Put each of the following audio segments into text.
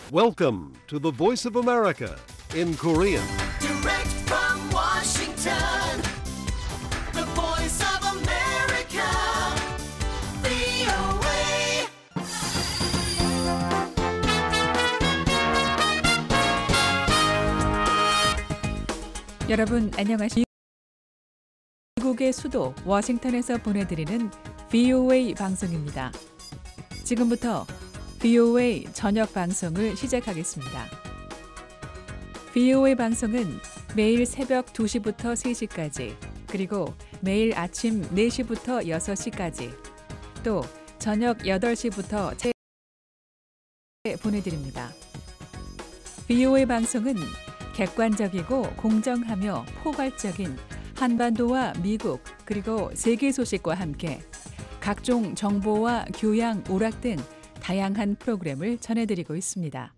Welcome to the Voice of America in Korean. Direct from Washington, the Voice of America, VOA. 여러분 안녕하십니까? 미국의 수도 워싱턴에서 보내드리는 VOA 방송입니다. 지금부터 VOA 저녁 방송을 시작하겠습니다. VOA 방송은 매일 새벽 2시부터 3시까지, 그리고 매일 아침 4시부터 6시까지, 또 저녁 8시부터 보내드립니다. VOA 방송은 객관적이고 공정하며 포괄적인 한반도와 미국 그리고 세계 소식과 함께 각종 정보와 교양, 오락 등 다양한 프로그램을 전해드리고 있습니다.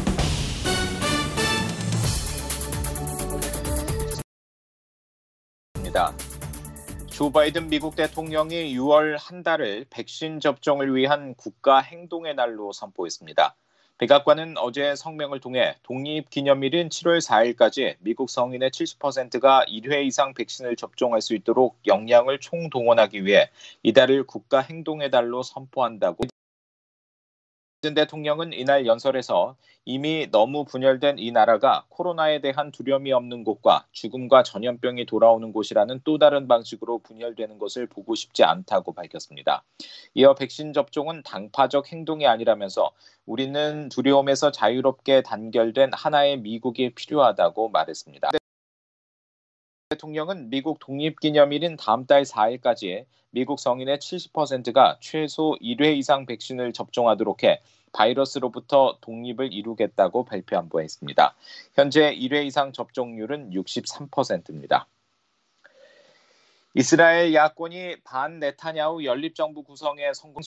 조 바이든 미국 대통령이 6월 한 달을 백신 접종을 위한 국가 행동의 날로 선포했습니다. 백악관은 어제 성명을 통해 독립기념일인 7월 4일까지 미국 성인의 70%가 1회 이상 백신을 접종할 수 있도록 역량을 총동원하기 위해 이달을 국가 행동의 달로 선포한다고. 바이든 대통령은 이날 연설에서 이미 너무 분열된 이 나라가 코로나에 대한 두려움이 없는 곳과 죽음과 전염병이 돌아오는 곳이라는 또 다른 방식으로 분열되는 것을 보고 싶지 않다고 밝혔습니다. 이어 백신 접종은 당파적 행동이 아니라면서 우리는 두려움에서 자유롭게 단결된 하나의 미국이 필요하다고 말했습니다. 대통령은 미국 독립기념일인 다음 달 4일까지 미국 성인의 70%가 최소 1회 이상 백신을 접종하도록 해 바이러스로부터 독립을 이루겠다고 발표한 바 있습니다. 현재 1회 이상 접종률은 63%입니다. 이스라엘 야권이 반 네타냐후 연립정부 구성에 성공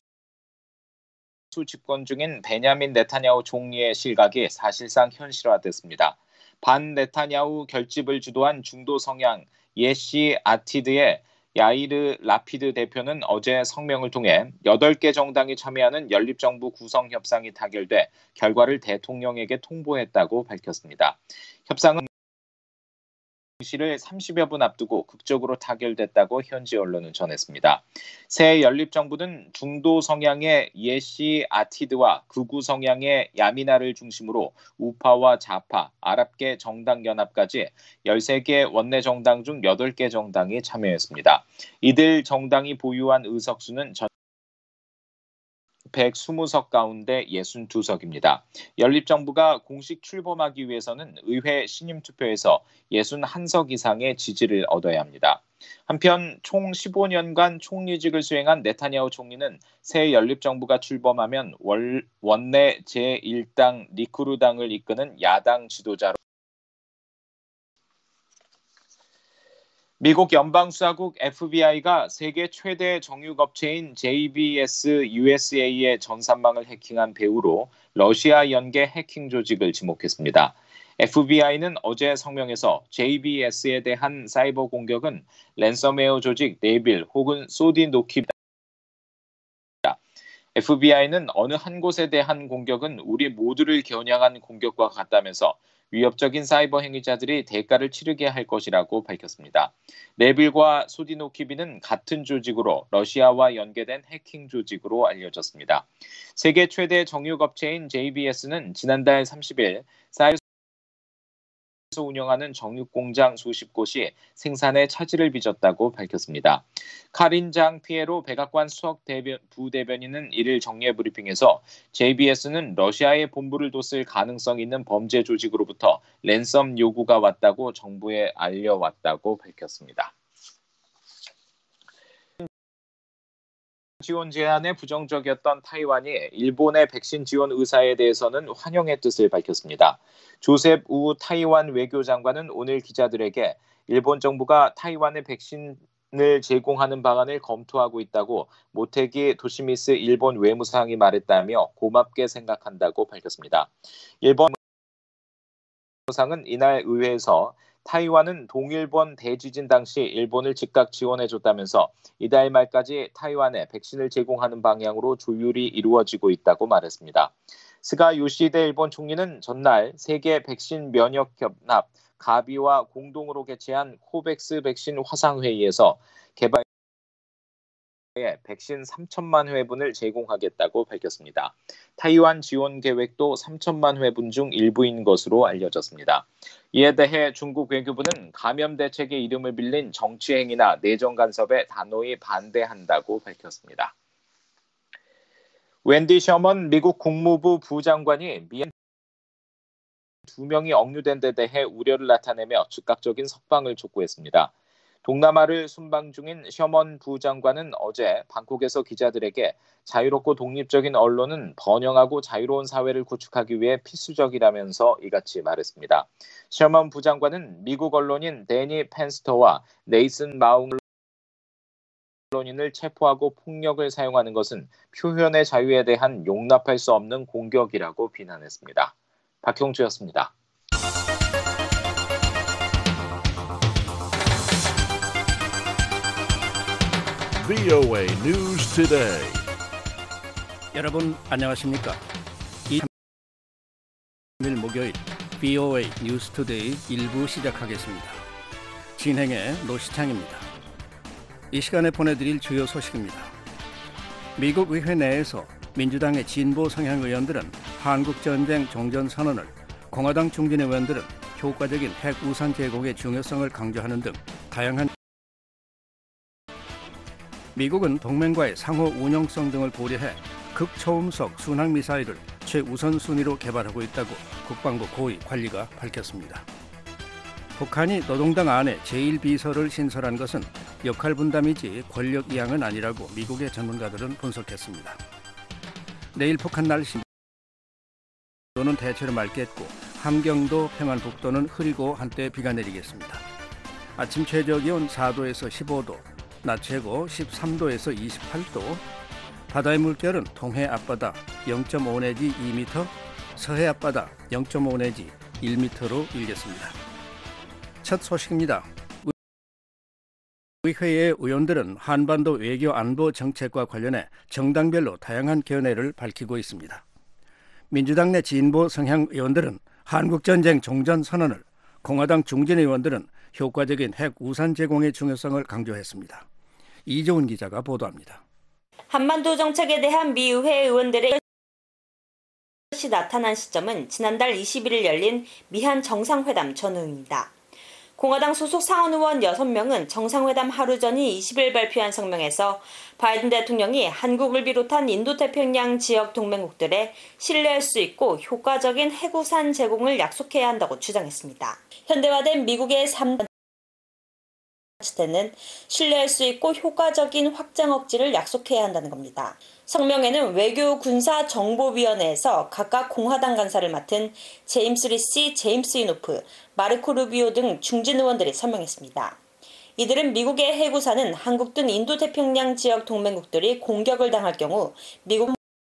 집권 중인 베냐민 네타냐후 총리의 실각이 사실상 현실화됐습니다. 반 네타냐후 결집을 주도한 중도 성향 예시 아티드의 야이르 라피드 대표는 어제 성명을 통해 8개 정당이 참여하는 연립정부 구성 협상이 타결돼 결과를 대통령에게 통보했다고 밝혔습니다. 협상은 실을 30여 분 앞두고 극적으로 타결됐다고 현지 언론은 전했습니다. 새 연립정부는 중도 성향의 예시 아티드와 극우 성향의 야미나를 중심으로 우파와 좌파, 아랍계 정당연합까지 13개 원내 정당 중 8개 정당이 참여했습니다. 이들 정당이 보유한 의석수는 120석 가운데 62석입니다. 연립정부가 공식 출범하기 위해서는 의회 신임투표에서 61석 이상의 지지를 얻어야 합니다. 한편 총 15년간 총리직을 수행한 네타냐후 총리는 새 연립정부가 출범하면 원내 제1당 리쿠르당을 이끄는 야당 지도자로 미국 연방수사국 FBI가 세계 최대 정육업체인 JBS USA의 전산망을 해킹한 배후로 러시아 연계 해킹 조직을 지목했습니다. FBI는 어제 성명에서 JBS에 대한 사이버 공격은 랜섬웨어 조직 네빌 혹은 소디노킵이다. FBI는 어느 한 곳에 대한 공격은 우리 모두를 겨냥한 공격과 같다면서 위협적인 사이버 행위자들이 대가를 치르게 할 것이라고 밝혔습니다. 네빌과 소디노키비는 같은 조직으로 러시아와 연계된 해킹 조직으로 알려졌습니다. 세계 최대 정육업체인 JBS는 지난달 30일 사이버에서 운영하는 정육공장 수십 곳이 생산에 차질을 빚었다고 밝혔습니다. 카린 장 피에로 백악관 수석 부대변인은 이를 정례 브리핑에서 JBS는 러시아에 본부를 뒀을 가능성 있는 범죄 조직으로부터 랜섬 요구가 왔다고 정부에 알려왔다고 밝혔습니다. 지원 제안에 부정적이었던 타이완이 일본의 백신 지원 의사에 대해서는 환영의 뜻을 밝혔습니다. 조셉 우 타이완 외교장관은 오늘 기자들에게 일본 정부가 타이완에 백신을 제공하는 방안을 검토하고 있다고 모테기 도시미스 일본 외무상이 말했다며 고맙게 생각한다고 밝혔습니다. 일본 외무상은 이날 의회에서 타이완은 동일본 대지진 당시 일본을 즉각 지원해줬다면서 이달 말까지 타이완에 백신을 제공하는 방향으로 조율이 이루어지고 있다고 말했습니다. 스가 요시히데 일본 총리는 전날 세계 백신 면역 협납 가비와 공동으로 개최한 코백스 백신 화상회의에서 개발에 백신 3천만 회분을 제공하겠다고 밝혔습니다. 타이완 지원 계획도 3천만 회분 중 일부인 것으로 알려졌습니다. 이에 대해 중국 외교부는 감염 대책의 이름을 빌린 정치 행위나 내정 간섭에 단호히 반대한다고 밝혔습니다. 웬디 셔먼 미국 국무부 부장관이 미얀 2명이 억류된 데 대해 우려를 나타내며 즉각적인 석방을 촉구했습니다. 동남아를 순방 중인 셔먼 부장관은 어제 방콕에서 기자들에게 자유롭고 독립적인 언론은 번영하고 자유로운 사회를 구축하기 위해 필수적이라면서 이같이 말했습니다. 셔먼 부장관은 미국 언론인 데니 펜스터와 네이슨 마웅 언론인을 체포하고 폭력을 사용하는 것은 표현의 자유에 대한 용납할 수 없는 공격이라고 비난했습니다. 박형주였습니다. VOA News Today. 여러분 안녕하십니까? 3일 목요일 VOA 뉴스 투데이 1부 시작하겠습니다. 진행의 노시창입니다. 이 시간에 보내드릴 주요 소식입니다. 미국 의회 내에서 민주당의 진보 성향 의원들은 한국전쟁 종전선언을, 공화당 중진 의원들은 효과적인 핵 우산 제공의 중요성을 강조하는 등 다양한 미국은 동맹과의 상호 운용성 등을 고려해 극초음속 순항미사일을 최우선 순위로 개발하고 있다고 국방부 고위 관리가 밝혔습니다. 북한이 노동당 안에 제1비서를 신설한 것은 역할 분담이지 권력 이양은 아니라고 미국의 전문가들은 분석했습니다. 내일 북한 날씨 도는 대체로 맑겠고 함경도 평안북도는 흐리고 한때 비가 내리겠습니다. 아침 최저 기온 4도에서 15도, 낮 최고 13도에서 28도, 바다의 물결은 동해 앞바다 0.5 내지 2m, 서해 앞바다 0.5 내지 1m로 일겠습니다. 첫 소식입니다. 의회의 의원들은 한반도 외교 안보 정책과 관련해 정당별로 다양한 견해를 밝히고 있습니다. 민주당 내 진보 성향 의원들은 한국전쟁 종전선언을, 공화당 중진 의원들은 효과적인 핵 우산 제공의 중요성을 강조했습니다. 이조은 기자가 보도합니다. 한반도 정책에 대한 미 의회 의원들의 뜻이 나타난 시점은 지난달 21일 열린 미한 정상회담 전후입니다. 공화당 소속 상원 의원 6명은 정상회담 하루 전인 20일 발표한 성명에서 바이든 대통령이 한국을 비롯한 인도태평양 지역 동맹국들에 신뢰할 수 있고 효과적인 핵우산 제공을 약속해야 한다고 주장했습니다. 현대화된 미국의 3단 시대는 신뢰할 수 있고 효과적인 확장 억지를 약속해야 한다는 겁니다. 성명에는 외교군사정보위원회에서 각각 공화당 간사를 맡은 제임스 리시, 제임스 이노프, 마르코 루비오 등 중진 의원들이 서명했습니다. 이들은 미국의 핵우산은 한국 등 인도태평양 지역 동맹국들이 공격을 당할 경우 미국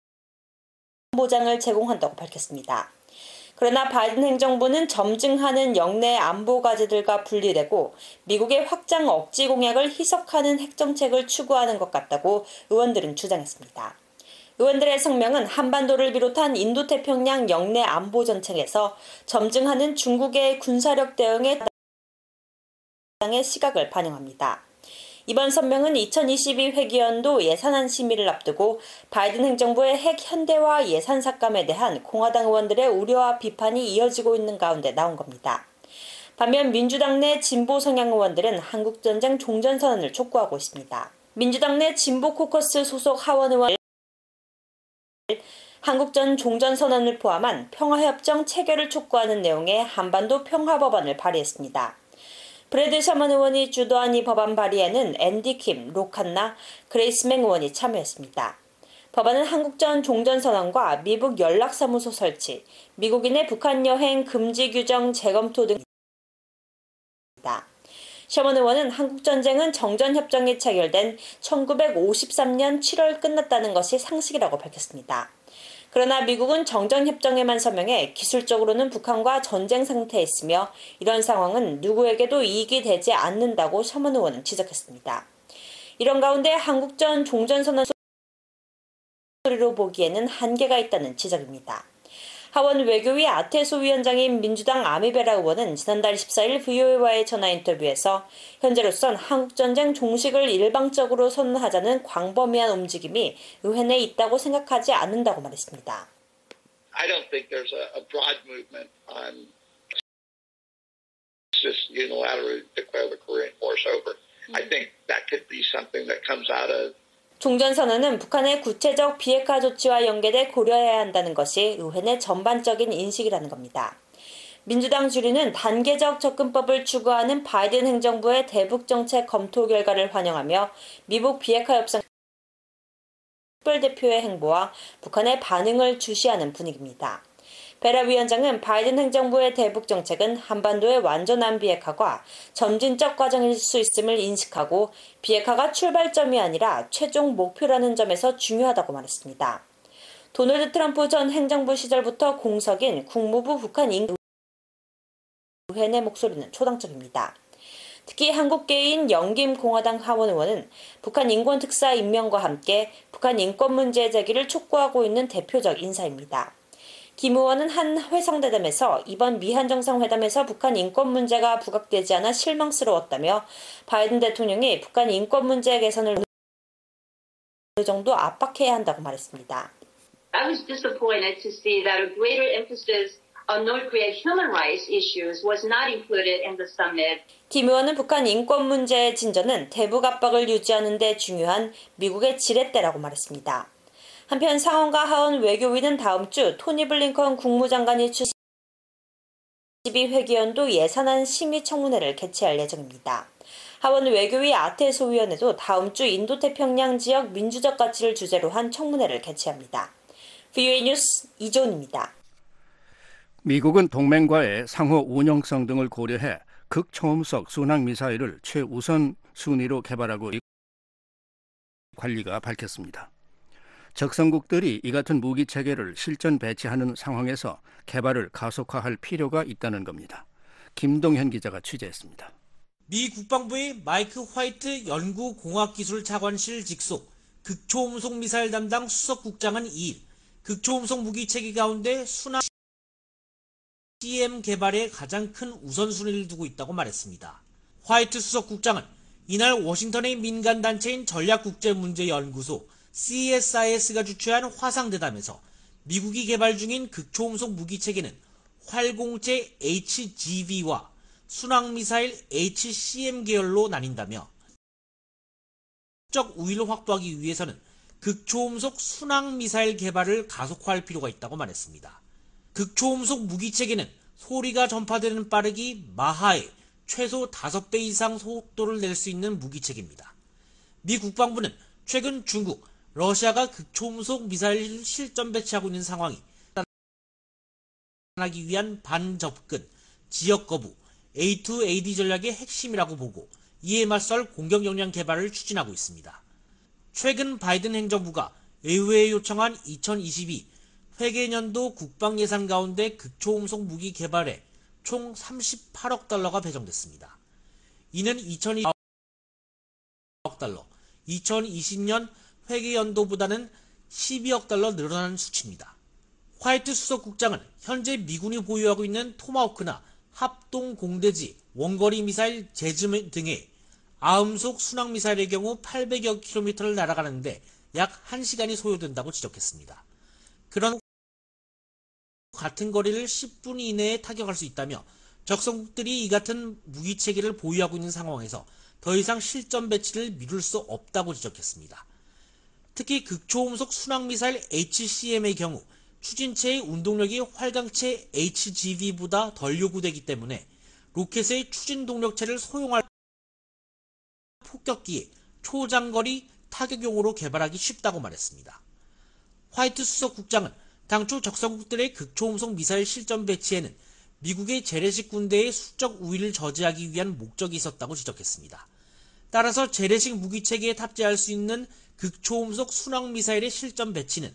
보장을 제공한다고 밝혔습니다. 그러나 바이든 행정부는 점증하는 영내 안보 과제들과 분리되고 미국의 확장 억지 공약을 희석하는 핵정책을 추구하는 것 같다고 의원들은 주장했습니다. 의원들의 성명은 한반도를 비롯한 인도태평양 영내 안보 정책에서 점증하는 중국의 군사력 대응에 당의 시각을 반영합니다. 이번 성명은 2022 회기연도 예산안 심의를 앞두고 바이든 행정부의 핵 현대화 예산 삭감에 대한 공화당 의원들의 우려와 비판이 이어지고 있는 가운데 나온 겁니다. 반면 민주당 내 진보 성향 의원들은 한국전쟁 종전선언을 촉구하고 있습니다. 민주당 내 진보 코커스 소속 하원 의원 한국전 종전선언을 포함한 평화협정 체결을 촉구하는 내용의 한반도 평화법안을 발의했습니다. 브래드 셔먼 의원이 주도한 이 법안 발의에는 앤디 킴, 로칸나, 그레이스 맹 의원이 참여했습니다. 법안은 한국전 종전선언과 미북 연락사무소 설치, 미국인의 북한 여행 금지 규정 재검토 등입니다. 셔먼 의원은 한국전쟁은 정전협정이 체결된 1953년 7월 끝났다는 것이 상식이라고 밝혔습니다. 그러나 미국은 정전협정에만 서명해 기술적으로는 북한과 전쟁 상태에 있으며 이런 상황은 누구에게도 이익이 되지 않는다고 셔먼 의원은 지적했습니다. 이런 가운데 한국전 종전선언 소리로 보기에는 한계가 있다는 지적입니다. 하원 외교위 아테소 위원장인 민주당 아미베라 의원은 지난달 14일 VOA와의 전화 인터뷰에서 현재로선 한국전쟁 종식을 일방적으로 선언하자는 광범위한 움직임이 의회 내에 있다고 생각하지 않는다고 말했습니다. I don't think there's a broad movement on just unilaterally declare the Korean War's over. I think that could be something that comes out of 종전선언은 북한의 구체적 비핵화 조치와 연계돼 고려해야 한다는 것이 의회 내 전반적인 인식이라는 겁니다. 민주당 주류는 단계적 접근법을 추구하는 바이든 행정부의 대북정책 검토 결과를 환영하며 미국 비핵화 협상 특별대표의 행보와 북한의 반응을 주시하는 분위기입니다. 베라 위원장은 바이든 행정부의 대북 정책은 한반도의 완전한 비핵화가 점진적 과정일 수 있음을 인식하고 비핵화가 출발점이 아니라 최종 목표라는 점에서 중요하다고 말했습니다. 도널드 트럼프 전 행정부 시절부터 공석인 국무부 북한 의회 내 목소리는 초당적입니다. 특히 한국계인 영김공화당 하원 의원은 북한 인권특사 임명과 함께 북한 인권 문제 제기를 촉구하고 있는 대표적 인사입니다. 김 의원은 한 회상대담에서 이번 미한 정상회담에서 북한 인권 문제가 부각되지 않아 실망스러웠다며 바이든 대통령이 북한 인권 문제 개선을 어느 정도 압박해야 한다고 말했습니다. I was disappointed to see that a greater emphasis on North Korea's human rights issues was not included in the summit. 김 의원은 북한 인권 문제의 진전은 대북 압박을 유지하는 데 중요한 미국의 지렛대라고 말했습니다. 한편 상원과 하원 외교위는 다음 주 토니 블링컨 국무장관이 출席 12회기연도 예산안 심의 청문회를 개최할 예정입니다. 하원 외교위 아테소 위원회도 다음 주 인도태평양 지역 민주적 가치를 주제로 한 청문회를 개최합니다. VOA 뉴스 이조은입니다. 미국은 동맹과의 상호 운용성 등을 고려해 극초음속 순항미사일을 최우선 순위로 개발하고 있다고 관리가 밝혔습니다. 적성국들이 이 같은 무기 체계를 실전 배치하는 상황에서 개발을 가속화할 필요가 있다는 겁니다. 김동현 기자가 취재했습니다. 미 국방부의 마이크 화이트 연구공학기술차관실 직속 극초음속 미사일 담당 수석국장은 2일 극초음속 무기 체계 가운데 순항 CM 개발에 가장 큰 우선순위를 두고 있다고 말했습니다. 화이트 수석국장은 이날 워싱턴의 민간단체인 전략국제문제연구소 CSIS가 주최한 화상대담에서 미국이 개발 중인 극초음속 무기체계는 활공체 HGV와 순항미사일 HCM 계열로 나뉜다며 적 우위를 확보하기 위해서는 극초음속 순항미사일 개발을 가속화할 필요가 있다고 말했습니다. 극초음속 무기체계는 소리가 전파되는 빠르기 마하의 최소 5배 이상 속도를 낼 수 있는 무기체계입니다. 미 국방부는 최근 중국, 러시아가 극초음속 미사일 실전 배치하고 있는 상황이 하기 위한 반접근, 지역 거부, A2AD 전략의 핵심이라고 보고 이에 맞설 공격 역량 개발을 추진하고 있습니다. 최근 바이든 행정부가 의회에 요청한 2022 회계년도 국방 예산 가운데 극초음속 무기 개발에 총 38억 달러가 배정됐습니다. 이는 2020억 달러, 2020년 회계연도보다는 12억 달러 늘어난 수치입니다. 화이트 수석국장은 현재 미군이 보유하고 있는 토마호크나 합동공대지 원거리 미사일 제즈 등의 아음속 순항미사일의 경우 800여 킬로미터를 날아가는데 약 1시간이 소요된다고 지적했습니다. 그런 같은 거리를 10분 이내에 타격할 수 있다며 적성국들이 이 같은 무기체계를 보유하고 있는 상황에서 더 이상 실전 배치를 미룰 수 없다고 지적했습니다. 특히 극초음속 순항미사일 HCM의 경우 추진체의 운동력이 활강체 HGV보다 덜 요구되기 때문에 로켓의 추진 동력체를 소용할 폭격기에 초장거리 타격용으로 개발하기 쉽다고 말했습니다. 화이트 수석국장은 당초 적성국들의 극초음속 미사일 실전 배치에는 미국의 재래식 군대의 수적 우위를 저지하기 위한 목적이 있었다고 지적했습니다. 따라서 재래식 무기체계에 탑재할 수 있는 극초음속 순항미사일의 실전 배치는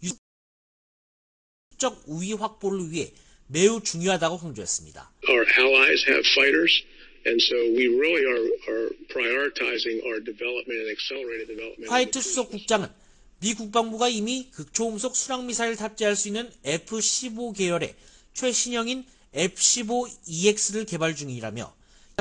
수적 우위 확보를 위해 매우 중요하다고 강조했습니다. Our allies have fighters, and so we really are prioritizing our development and accelerated development. 화이트 수석 국장은 미 국방부가 이미 극초음속 순항미사일 탑재할 수 있는 F-15 계열의 최신형인 F-15EX를 개발 중이라며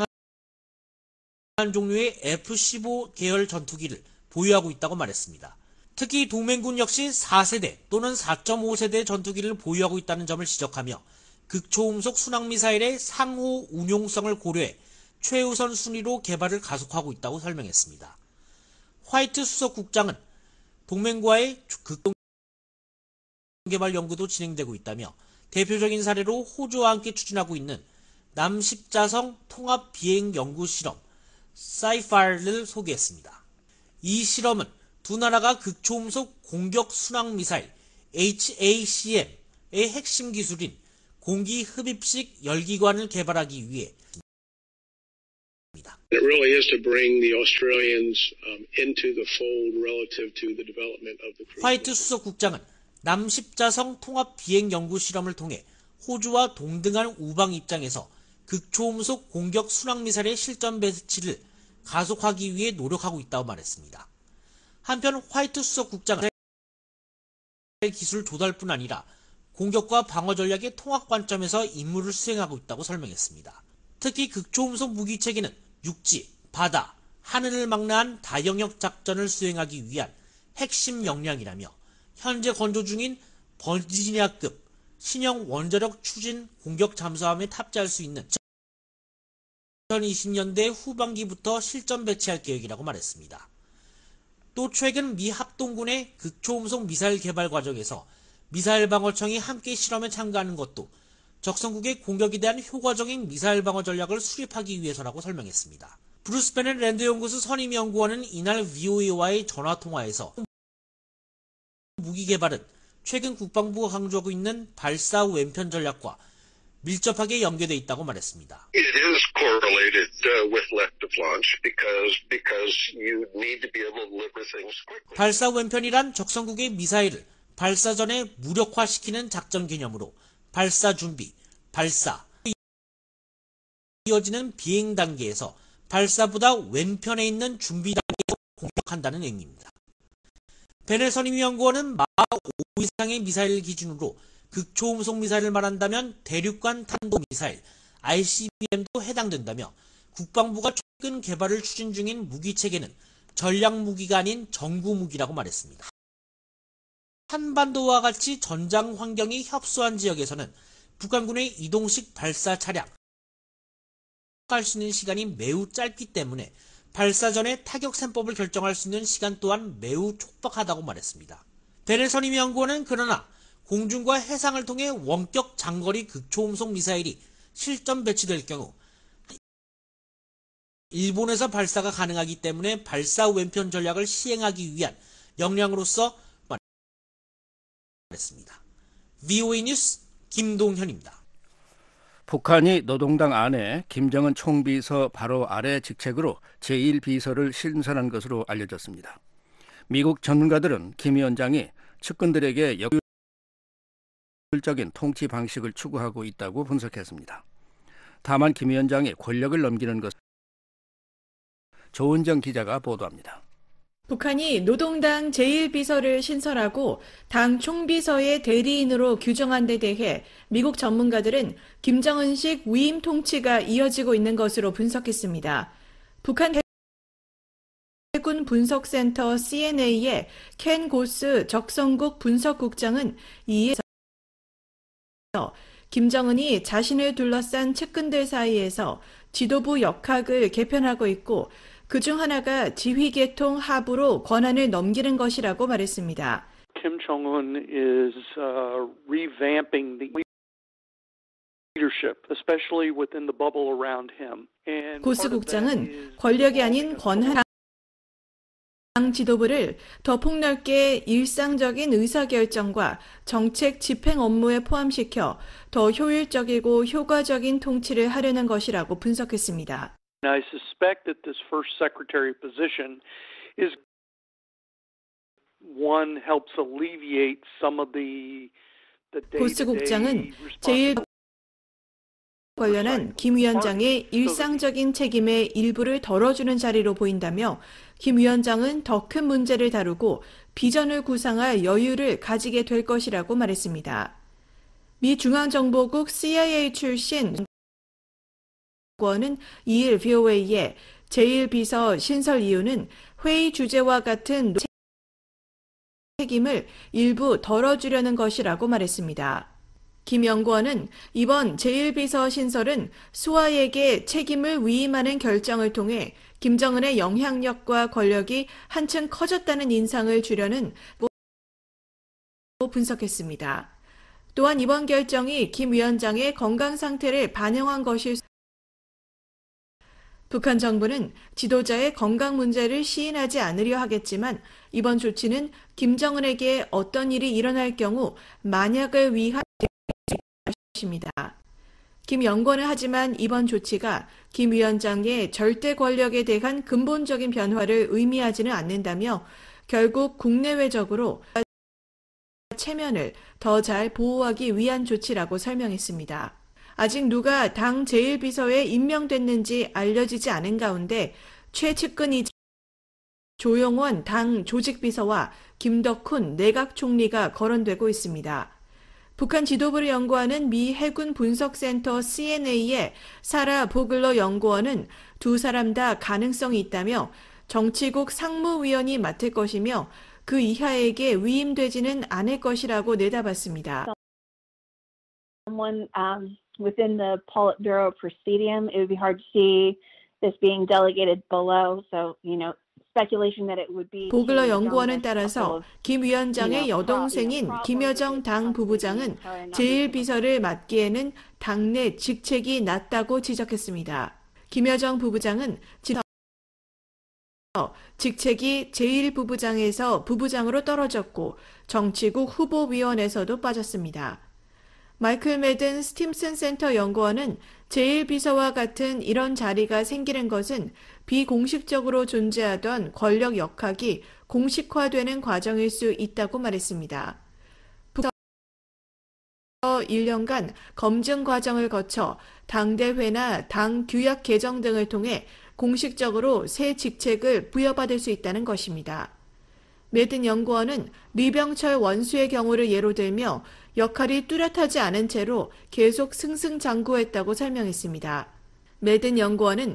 다양한 종류의 F-15 계열 전투기를 보유하고 있다고 말했습니다. 특히 동맹군 역시 4세대 또는 4.5세대 전투기를 보유하고 있다는 점을 지적하며 극초음속 순항미사일의 상호 운용성을 고려해 최우선 순위로 개발을 가속하고 있다고 설명했습니다. 화이트 수석 국장은 동맹과의 극동 개발 연구도 진행되고 있다며 대표적인 사례로 호주와 함께 추진하고 있는 남십자성 통합 비행 연구 실험 사이파를 소개했습니다. 이 실험은 두 나라가 극초음속 공격 순항 미사일 HACM의 핵심 기술인 공기 흡입식 열기관을 개발하기 위해 It really is to bring the Australians into the fold relative to the development of the cruise. 화이트 수석 국장은 남십자성 통합 비행 연구 실험을 통해 호주와 동등한 우방 입장에서 극초음속 공격 순항 미사일의 실전 배치를 가속하기 위해 노력하고 있다고 말했습니다. 한편 화이트 수석 국장은 기술 조달뿐 아니라 공격과 방어 전략의 통합 관점에서 임무를 수행하고 있다고 설명했습니다. 특히 극초음속 무기 체계는 육지, 바다, 하늘을 망라한 다영역 작전을 수행하기 위한 핵심 역량이라며 현재 건조 중인 버지니아급 신형 원자력 추진 공격 잠수함에 탑재할 수 있는 2020년대 후반기부터 실전 배치할 계획이라고 말했습니다. 또 최근 미 합동군의 극초음속 미사일 개발 과정에서 미사일 방어청이 함께 실험에 참가하는 것도 적성국의 공격에 대한 효과적인 미사일 방어 전략을 수립하기 위해서라고 설명했습니다. 브루스 베넷 랜드 연구소 선임 연구원은 이날 VOA와의 전화통화에서 무기 개발은 최근 국방부가 강조하고 있는 발사 후 왼편 전략과 밀접하게 연계되어 있다고 말했습니다. It is correlated with left of launch because you need to be able to deliver things quickly. 발사 후 왼편이란 적성국의 미사일을 발사 전에 무력화시키는 작전 개념으로 발사 준비, 발사, 이어지는 비행 단계에서 발사보다 왼편에 있는 준비 단계에서 공격한다는 의미입니다. 베넷 선임 연구원은 마 5 이상의 미사일 기준으로 극초음속 미사일을 말한다면 대륙간 탄도미사일, ICBM도 해당된다며 국방부가 최근 개발을 추진 중인 무기체계는 전략무기가 아닌 정구무기라고 말했습니다. 한반도와 같이 전장 환경이 협소한 지역에서는 북한군의 이동식 발사 차량 할 수 있는 시간이 매우 짧기 때문에 발사 전에 타격 셈법을 결정할 수 있는 시간 또한 매우 촉박하다고 말했습니다. 베넷 선임 연구원은 그러나 공중과 해상을 통해 원격 장거리 극초음속 미사일이 실전 배치될 경우 일본에서 발사가 가능하기 때문에 발사 왼편 전략을 시행하기 위한 역량으로서 말했습니다. VOA 뉴스 김동현입니다. 북한이 노동당 안에 김정은 총비서 바로 아래 직책으로 제1비서를 신설한 것으로 알려졌습니다. 미국 전문가들은 김 위원장이 측근들에게 역율적인 통치 방식을 추구하고 있다고 분석했습니다. 다만 김 위원장이 권력을 넘기는 것은 조은정 기자가 보도합니다. 북한이 노동당 제1비서를 신설하고 당 총비서의 대리인으로 규정한 데 대해 미국 전문가들은 김정은식 위임 통치가 이어지고 있는 것으로 분석했습니다. 북한 해군 분석센터 CNA의 켄 고스 적성국 분석국장은 이에 김정은이 자신을 둘러싼 측근들 사이에서 지도부 역학을 개편하고 있고 그중 하나가 지휘계통 하부로 권한을 넘기는 것이라고 말했습니다. Kim Jong-un is revamping the leadership, especially within the bubble around him. 고스 국장은 권력이 아닌 권한 당 지도부를 더 폭넓게 일상적인 의사결정과 정책 집행 업무에 포함시켜 더 효율적이고 효과적인 통치를 하려는 것이라고 분석했습니다. I suspect that this first secretary position is one helps alleviate some of the 고스 국장은 제1 관련한 김 위원장의 일상적인 책임의 일부를 덜어주는 자리로 보인다며 김 위원장은 더 큰 문제를 다루고 비전을 구상할 여유를 가지게 될 것이라고 말했습니다. 미 중앙정보국 CIA 출신 연구원은 2일 VOA에 제1비서 신설 이유는 회의 주제와 같은 책임을 일부 덜어주려는 것이라고 말했습니다. 김 연구원은 이번 제1비서 신설은 수하에게 책임을 위임하는 결정을 통해 김정은의 영향력과 권력이 한층 커졌다는 인상을 주려는 분석했습니다. 또한 이번 결정이 김 위원장의 건강 상태를 반영한 것일 북한 정부는 지도자의 건강 문제를 시인하지 않으려 하겠지만 이번 조치는 김정은에게 어떤 일이 일어날 경우 만약을 위한 것입니다. 김 연구원은 하지만 이번 조치가 김 위원장의 절대 권력에 대한 근본적인 변화를 의미하지는 않는다며 결국 국내외적으로 체면을 더 잘 보호하기 위한 조치라고 설명했습니다. 아직 누가 당 제1비서에 임명됐는지 알려지지 않은 가운데 최측근이자 조용원 당 조직비서와 김덕훈 내각 총리가 거론되고 있습니다. 북한 지도부를 연구하는 미 해군 분석센터 CNA의 사라 보글러 연구원은 두 사람 다 가능성이 있다며 정치국 상무위원이 맡을 것이며 그 이하에게 위임되지는 않을 것이라고 내다봤습니다. Someone within the Politburo Presidium, it would be hard to see this being delegated below. So, speculation that it would be. 보글러 연구원은 따라서 김 위원장의 여동생인 김여정 당 부부장은 제1비서를 맡기에는 당내 직책이 낮다고 지적했습니다. 김여정 부부장은 직책이 제1부부장에서 부부장으로 떨어졌고 정치국 후보위원회에서도 빠졌습니다. 마이클 매든 스팀슨 센터 연구원은 제1비서와 같은 이런 자리가 생기는 것은 비공식적으로 존재하던 권력 역학이 공식화되는 과정일 수 있다고 말했습니다. 북에서 1년간 검증 과정을 거쳐 당대회나 당 규약 개정 등을 통해 공식적으로 새 직책을 부여받을 수 있다는 것입니다. 매든 연구원은 리병철 원수의 경우를 예로 들며 역할이 뚜렷하지 않은 채로 계속 승승장구했다고 설명했습니다. 매든 연구원은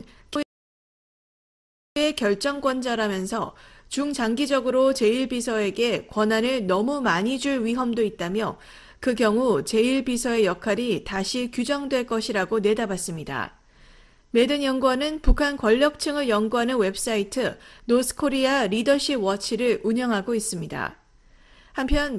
결정권자라면서 중장기적으로 제1비서에게 권한을 너무 많이 줄 위험도 있다며 그 경우 제1비서의 역할이 다시 규정될 것이라고 내다봤습니다. 매든 연구원은 북한 권력층을 연구하는 웹사이트 노스코리아 리더십 워치를 운영하고 있습니다. 한편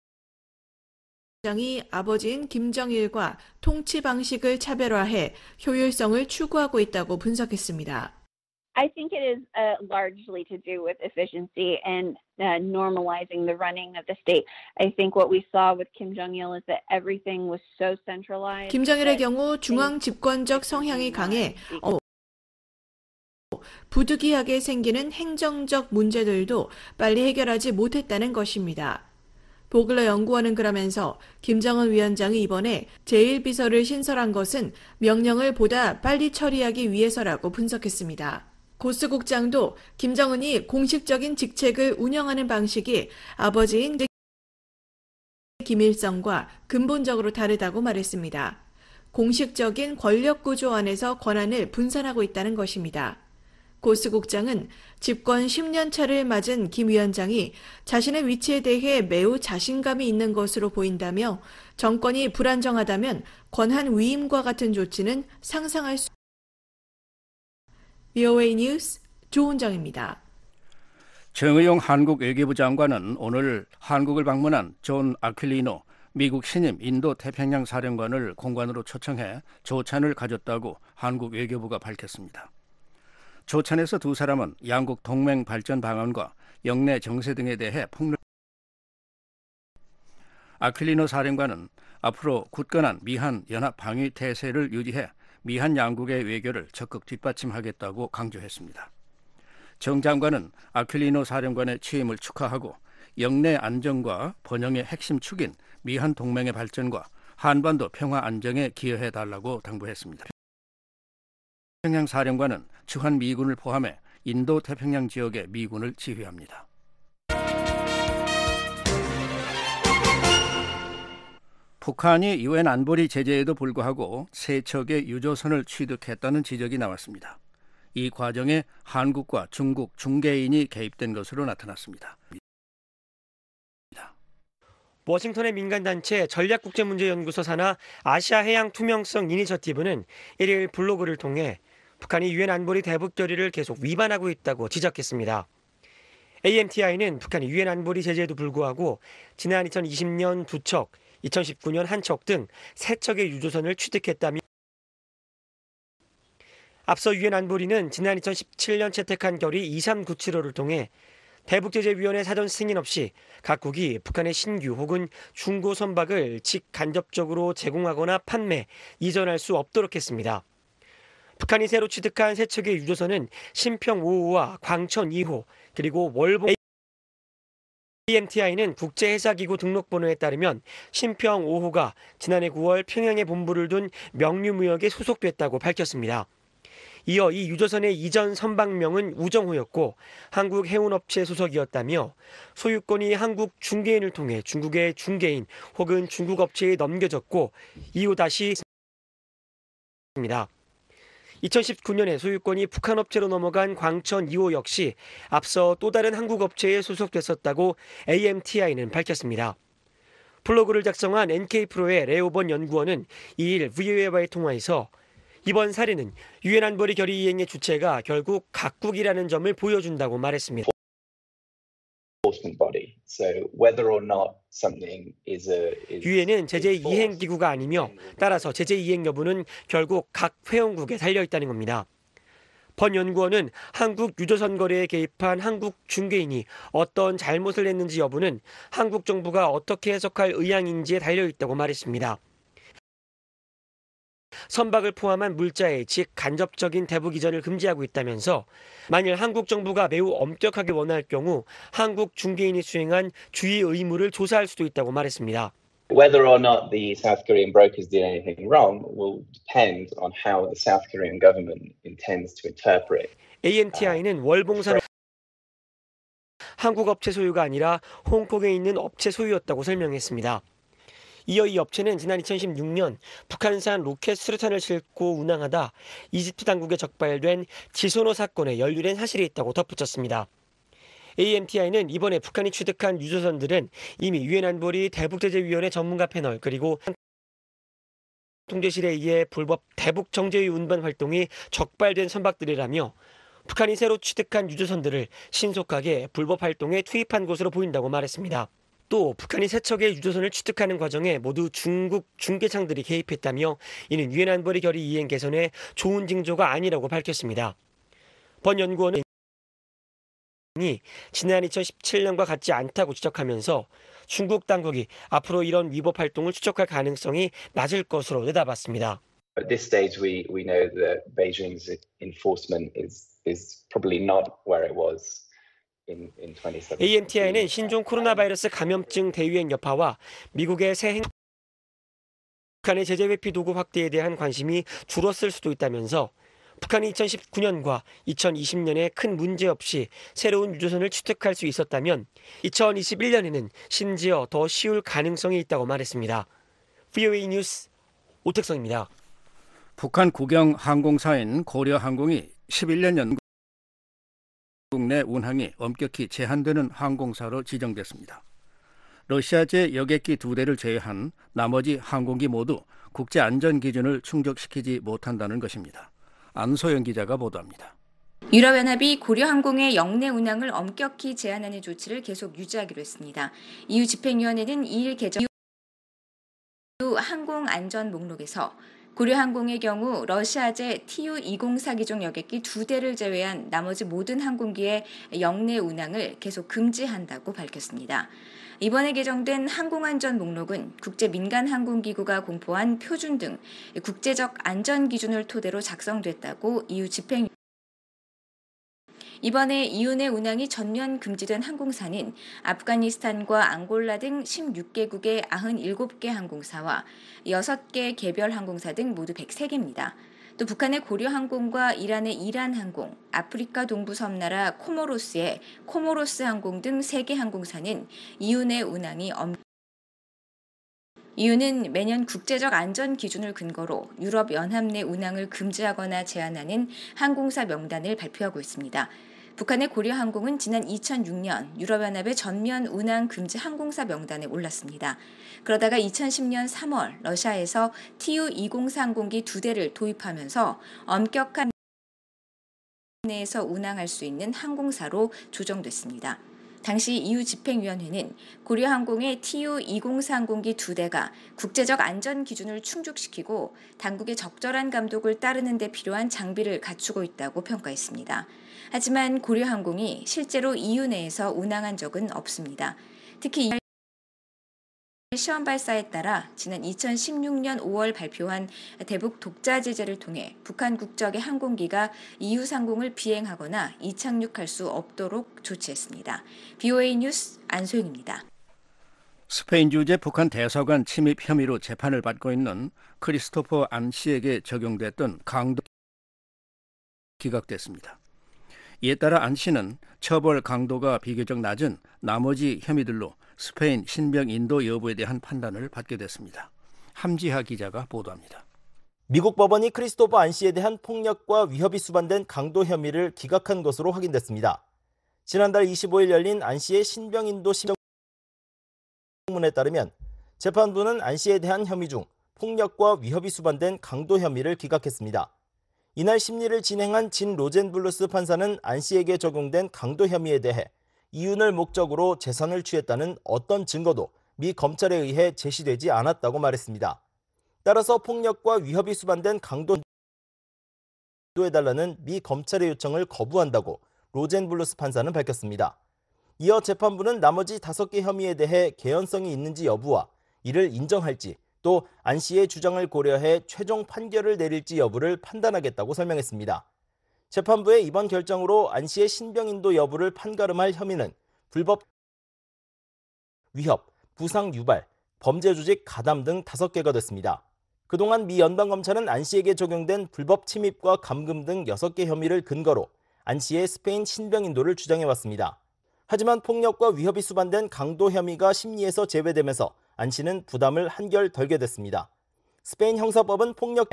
보부장이 아버지인 김정일과 통치 방식을 차별화해 효율성을 추구하고 있다고 분석했습니다. I think it is largely to do with efficiency and normalizing the running of the state. I think what we saw with Kim Jong-il is that everything was so centralized. 김정일의 경우 중앙 집권적 성향이 강해 부득이하게 생기는 행정적 문제들도 빨리 해결하지 못했다는 것입니다. 보글러 연구원은 그러면서 김정은 위원장이 이번에 제1비서를 신설한 것은 명령을 보다 빨리 처리하기 위해서라고 분석했습니다. 고스국장도 김정은이 공식적인 직책을 운영하는 방식이 아버지인 김일성과 근본적으로 다르다고 말했습니다. 공식적인 권력 구조 안에서 권한을 분산하고 있다는 것입니다. 고스국장은 집권 10년 차를 맞은 김 위원장이 자신의 위치에 대해 매우 자신감이 있는 것으로 보인다며 정권이 불안정하다면 권한 위임과 같은 조치는 상상할 수 VOA 뉴스 조은정입니다. 정의용 한국 외교부 장관은 오늘 한국을 방문한 존 아퀼리노 미국 신임 인도 태평양 사령관을 공관으로 초청해 조찬을 가졌다고 한국 외교부가 밝혔습니다. 조찬에서 두 사람은 양국 동맹 발전 방안과 영내 정세 등에 대해 폭넓게 아퀼리노 사령관은 앞으로 굳건한 미한 연합 방위 태세를 유지해 미한 양국의 외교를 적극 뒷받침하겠다고 강조했습니다. 정 장관은 아퀼리노 사령관의 취임을 축하하고 영내 안정과 번영의 핵심 축인 미한 동맹의 발전과 한반도 평화 안정에 기여해달라고 당부했습니다. 태평양 사령관은 주한 미군을 포함해 인도 태평양 지역의 미군을 지휘합니다. 북한이 유엔 안보리 제재에도 불구하고 세 척의 유조선을 취득했다는 지적이 나왔습니다. 이 과정에 한국과 중국 중개인이 개입된 것으로 나타났습니다. 워싱턴의 민간단체 전략국제문제연구소 산하 아시아해양 투명성 이니셔티브는 1일 블로그를 통해 북한이 유엔 안보리 대북 결의를 계속 위반하고 있다고 지적했습니다. AMTI는 북한이 유엔 안보리 제재에도 불구하고 지난 2020년 2척, 2019년 1척 등 3척의 유조선을 취득했다며 앞서 유엔 안보리는 지난 2017년 채택한 결의 2397호를 통해 대북제재위원회 사전 승인 없이 각국이 북한의 신규 혹은 중고 선박을 직간접적으로 제공하거나 판매, 이전할 수 없도록 했습니다. 북한이 새로 취득한 3척의 유조선은 신평 5호와 광천 2호, 그리고 월보 AMTI는 국제해사기구 등록번호에 따르면 신평 5호가 지난해 9월 평양에 본부를 둔 명류무역에 소속됐다고 밝혔습니다. 이어 이 유조선의 이전 선박명은 우정호였고 한국 해운업체 소속이었다며 소유권이 한국 중개인을 통해 중국의 중개인 혹은 중국 업체에 넘겨졌고 이후 다시 입니다. 2019년에 소유권이 북한 업체로 넘어간 광천 2호 역시 앞서 또 다른 한국 업체에 소속됐었다고 AMTI는 밝혔습니다. 블로그를 작성한 NK프로의 레오번 연구원은 2일 VOA와의 통화에서 이번 사례는 유엔 안보리 결의 이행의 주체가 결국 각국이라는 점을 보여준다고 말했습니다. 유엔은 제재 이행 기구가 아니며 따라서 제재 이행 여부는 결국 각 회원국에 달려 있다는 겁니다. 번 연구원은 한국 유조선 거래에 개입한 한국 중개인이 어떤 잘못을 했는지 여부는 한국 정부가 어떻게 해석할 의향인지에 달려 있다고 말했습니다. 선박을 포함한 물자의 즉 간접적인 대북 이전을 금지하고 있다면서 만일 한국 정부가 매우 엄격하게 원할 경우 한국 중개인이 수행한 주의 의무를 조사할 수도 있다고 말했습니다. Whether or not the South Korean brokers did anything wrong will depend on how the South Korean government intends to interpret. AMTI는 월봉사는 한국 업체 소유가 아니라 홍콩에 있는 업체 소유였다고 설명했습니다. 이어 이 업체는 지난 2016년 북한산 로켓 수류탄을 싣고 운항하다 이집트 당국에 적발된 지소노 사건에 연루된 사실이 있다고 덧붙였습니다. AMTI는 이번에 북한이 취득한 유조선들은 이미 유엔 안보리 대북제재위원회 전문가 패널 그리고 통제실에 의해 불법 대북 정제위 운반 활동이 적발된 선박들이라며 북한이 새로 취득한 유조선들을 신속하게 불법 활동에 투입한 것으로 보인다고 말했습니다. 또 북한이 세 척의 유조선을 취득하는 과정에 모두 중국 중개창들이 개입했다며 이는 유엔 안보리 결의 이행 개선에 좋은 징조가 아니라고 밝혔습니다. 번 연구원은 지난 2017년과 같지 않다고 지적하면서 중국 당국이 앞으로 이런 위법 활동을 추적할 가능성이 낮을 것으로 내다봤습니다. At this stage, we know that Beijing's enforcement is probably not where it was. AMTI는 신종 코로나 바이러스 감염증 대유행 여파와 미국의 새 북한의 제재 회피 도구 확대에 대한 관심이 줄었을 수도 있다면서 북한이 2019년과 2020년에 큰 문제 없이 새로운 유조선을 취득할 수 있었다면 2021년에는 심지어 더 쉬울 가능성이 있다고 말했습니다. VOA 뉴스 오택성입니다. 북한 국영 항공사인 고려항공이 11년 연국 내 운항이 엄격히 제한되는 항공사로 지정됐습니다. 러시아제 여객기 2대를 제외한 나머지 항공기 모두 국제 안전 기준을 충족시키지 못한다는 것입니다. 안소영 기자가 보도합니다. 유럽연합이 고려항공의 영내 운항을 엄격히 제한하는 조치를 계속 유지하기로 했습니다. EU 집행위원회는 2일 개정 항공안전 목록에서 고려항공의 경우 러시아제 Tu-204 기종 여객기 2대를 제외한 나머지 모든 항공기의 영내 운항을 계속 금지한다고 밝혔습니다. 이번에 개정된 항공안전 목록은 국제민간항공기구가 공포한 표준 등 국제적 안전 기준을 토대로 작성됐다고 EU 집행위원회는 이번에 이윤의 운항이 전면 금지된 항공사는 아프가니스탄과 앙골라 등 16개국의 97개 항공사와 6개 개별 항공사 등 모두 103개입니다. 또 북한의 고려항공과 이란의 이란항공, 아프리카 동부 섬나라 코모로스의 코모로스 항공 등 3개 항공사는 이윤의 운항이 이유는 매년 국제적 안전 기준을 근거로 유럽 연합 내 운항을 금지하거나 제한하는 항공사 명단을 발표하고 있습니다. 북한의 고려항공은 지난 2006년 유럽연합의 전면 운항 금지 항공사 명단에 올랐습니다. 그러다가 2010년 3월 러시아에서 TU-204 항공기 2대를 도입하면서 엄격한 내에서 운항할 수 있는 항공사로 조정됐습니다. 당시 EU 집행위원회는 고려항공의 TU-204 항공기 2대가 국제적 안전 기준을 충족시키고 당국의 적절한 감독을 따르는 데 필요한 장비를 갖추고 있다고 평가했습니다. 하지만 고려항공이 실제로 EU 내에서 운항한 적은 없습니다. 특히 시험 발사에 따라 지난 2016년 5월 발표한 대북 독자 제재를 통해 북한 국적의 항공기가 EU 상공을 비행하거나 이착륙할 수 없도록 조치했습니다. BOA 뉴스 안소영입니다. 스페인 주재 북한 대사관 침입 혐의로 재판을 받고 있는 크리스토퍼 안 씨에게 적용됐던 강도 기각됐습니다. 이에 따라 안 씨는 처벌 강도가 비교적 낮은 나머지 혐의들로 스페인 신병 인도 여부에 대한 판단을 받게 됐습니다. 함지하 기자가 보도합니다. 미국 법원이 크리스토퍼 안 씨에 대한 폭력과 위협이 수반된 강도 혐의를 기각한 것으로 확인됐습니다. 지난달 25일 열린 안 씨의 신병 인도 신문에 따르면 재판부는 안 씨에 대한 혐의 중 폭력과 위협이 수반된 강도 혐의를 기각했습니다. 이날 심리를 진행한 진 로젠블루스 판사는 안 씨에게 적용된 강도 혐의에 대해 이윤을 목적으로 재산을 취했다는 어떤 증거도 미 검찰에 의해 제시되지 않았다고 말했습니다. 따라서 폭력과 위협이 수반된 강도해달라는 미 검찰의 요청을 거부한다고 로젠블루스 판사는 밝혔습니다. 이어 재판부는 나머지 5개 혐의에 대해 개연성이 있는지 여부와 이를 인정할지 또 안 씨의 주장을 고려해 최종 판결을 내릴지 여부를 판단하겠다고 설명했습니다. 재판부의 이번 결정으로 안 씨의 신병 인도 여부를 판가름할 혐의는 불법 위협, 부상 유발, 범죄 조직 가담 등 5개가 됐습니다. 그동안 미 연방검찰은 안 씨에게 적용된 불법 침입과 감금 등 6개 혐의를 근거로 안 씨의 스페인 신병 인도를 주장해왔습니다. 하지만 폭력과 위협이 수반된 강도 혐의가 심리에서 제외되면서 안 씨는 부담을 한결 덜게 됐습니다. 스페인 형사법은 폭력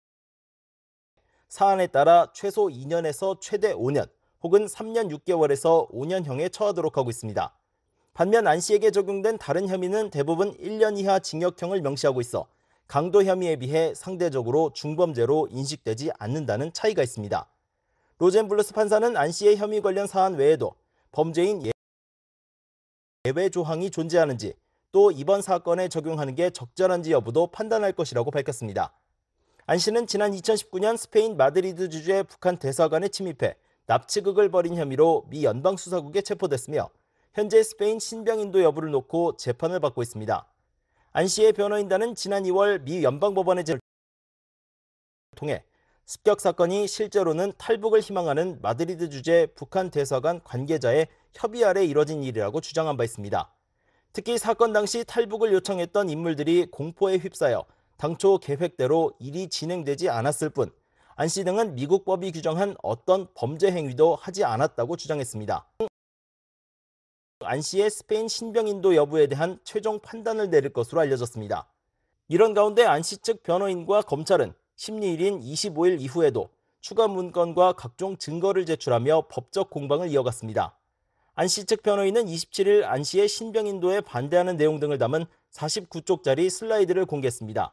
사안에 따라 최소 2년에서 최대 5년 혹은 3년 6개월에서 5년형에 처하도록 하고 있습니다. 반면 안 씨에게 적용된 다른 혐의는 대부분 1년 이하 징역형을 명시하고 있어 강도 혐의에 비해 상대적으로 중범죄로 인식되지 않는다는 차이가 있습니다. 로젠블루스 판사는 안 씨의 혐의 관련 사안 외에도 범죄인 예외 조항이 존재하는지 또 이번 사건에 적용하는 게 적절한지 여부도 판단할 것이라고 밝혔습니다. 안 씨는 지난 2019년 스페인 마드리드 주재 북한 대사관에 침입해 납치극을 벌인 혐의로 미 연방수사국에 체포됐으며 현재 스페인 신병 인도 여부를 놓고 재판을 받고 있습니다. 안 씨의 변호인단은 지난 2월 미 연방법원의 재판을 통해 습격 사건이 실제로는 탈북을 희망하는 마드리드 주재 북한 대사관 관계자의 협의 아래 이뤄진 일이라고 주장한 바 있습니다. 특히 사건 당시 탈북을 요청했던 인물들이 공포에 휩싸여 당초 계획대로 일이 진행되지 않았을 뿐 안 씨 등은 미국 법이 규정한 어떤 범죄 행위도 하지 않았다고 주장했습니다. 안 씨의 스페인 신병 인도 여부에 대한 최종 판단을 내릴 것으로 알려졌습니다. 이런 가운데 안 씨 측 변호인과 검찰은 심리일인 25일 이후에도 추가 문건과 각종 증거를 제출하며 법적 공방을 이어갔습니다. 안 씨 측 변호인은 27일 안 씨의 신병 인도에 반대하는 내용 등을 담은 49쪽짜리 슬라이드를 공개했습니다.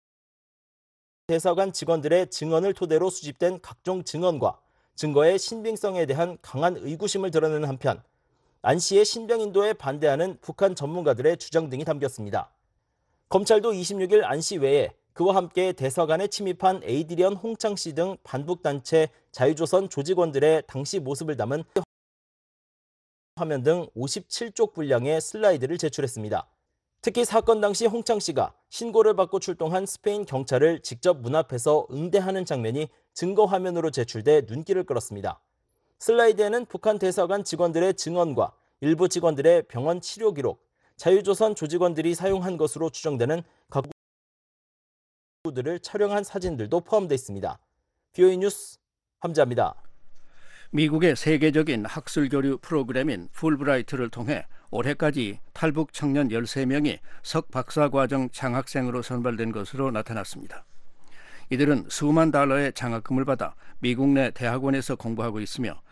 대사관 직원들의 증언을 토대로 수집된 각종 증언과 증거의 신빙성에 대한 강한 의구심을 드러내는 한편 안 씨의 신병 인도에 반대하는 북한 전문가들의 주장 등이 담겼습니다. 검찰도 26일 안 씨 외에 그와 함께 대사관에 침입한 에이드리언 홍창 씨 등 반북단체 자유조선 조직원들의 당시 모습을 담은 화면 등 57쪽 분량의 슬라이드를 제출했습니다. 특히 사건 당시 홍창 씨가 신고를 받고 출동한 스페인 경찰을 직접 문 앞에서 응대하는 장면이 증거 화면으로 제출돼 눈길을 끌었습니다. 슬라이드에는 북한 대사관 직원들의 증언과 일부 직원들의 병원 치료 기록, 자유조선 조직원들이 사용한 것으로 추정되는 가구들을 촬영한 사진들도 포함되어 있습니다. VOA 뉴스 함자입니다. 미국의 세계적인 학술 교류 프로그램인 풀브라이트를 통해 올해까지 탈북 청년 13명이 석박사과정 장학생으로 선발된 것으로 나타났습니다. 이들은 수만 달러의 장학금을 받아 미국 내 대학원에서 공부하고 있으며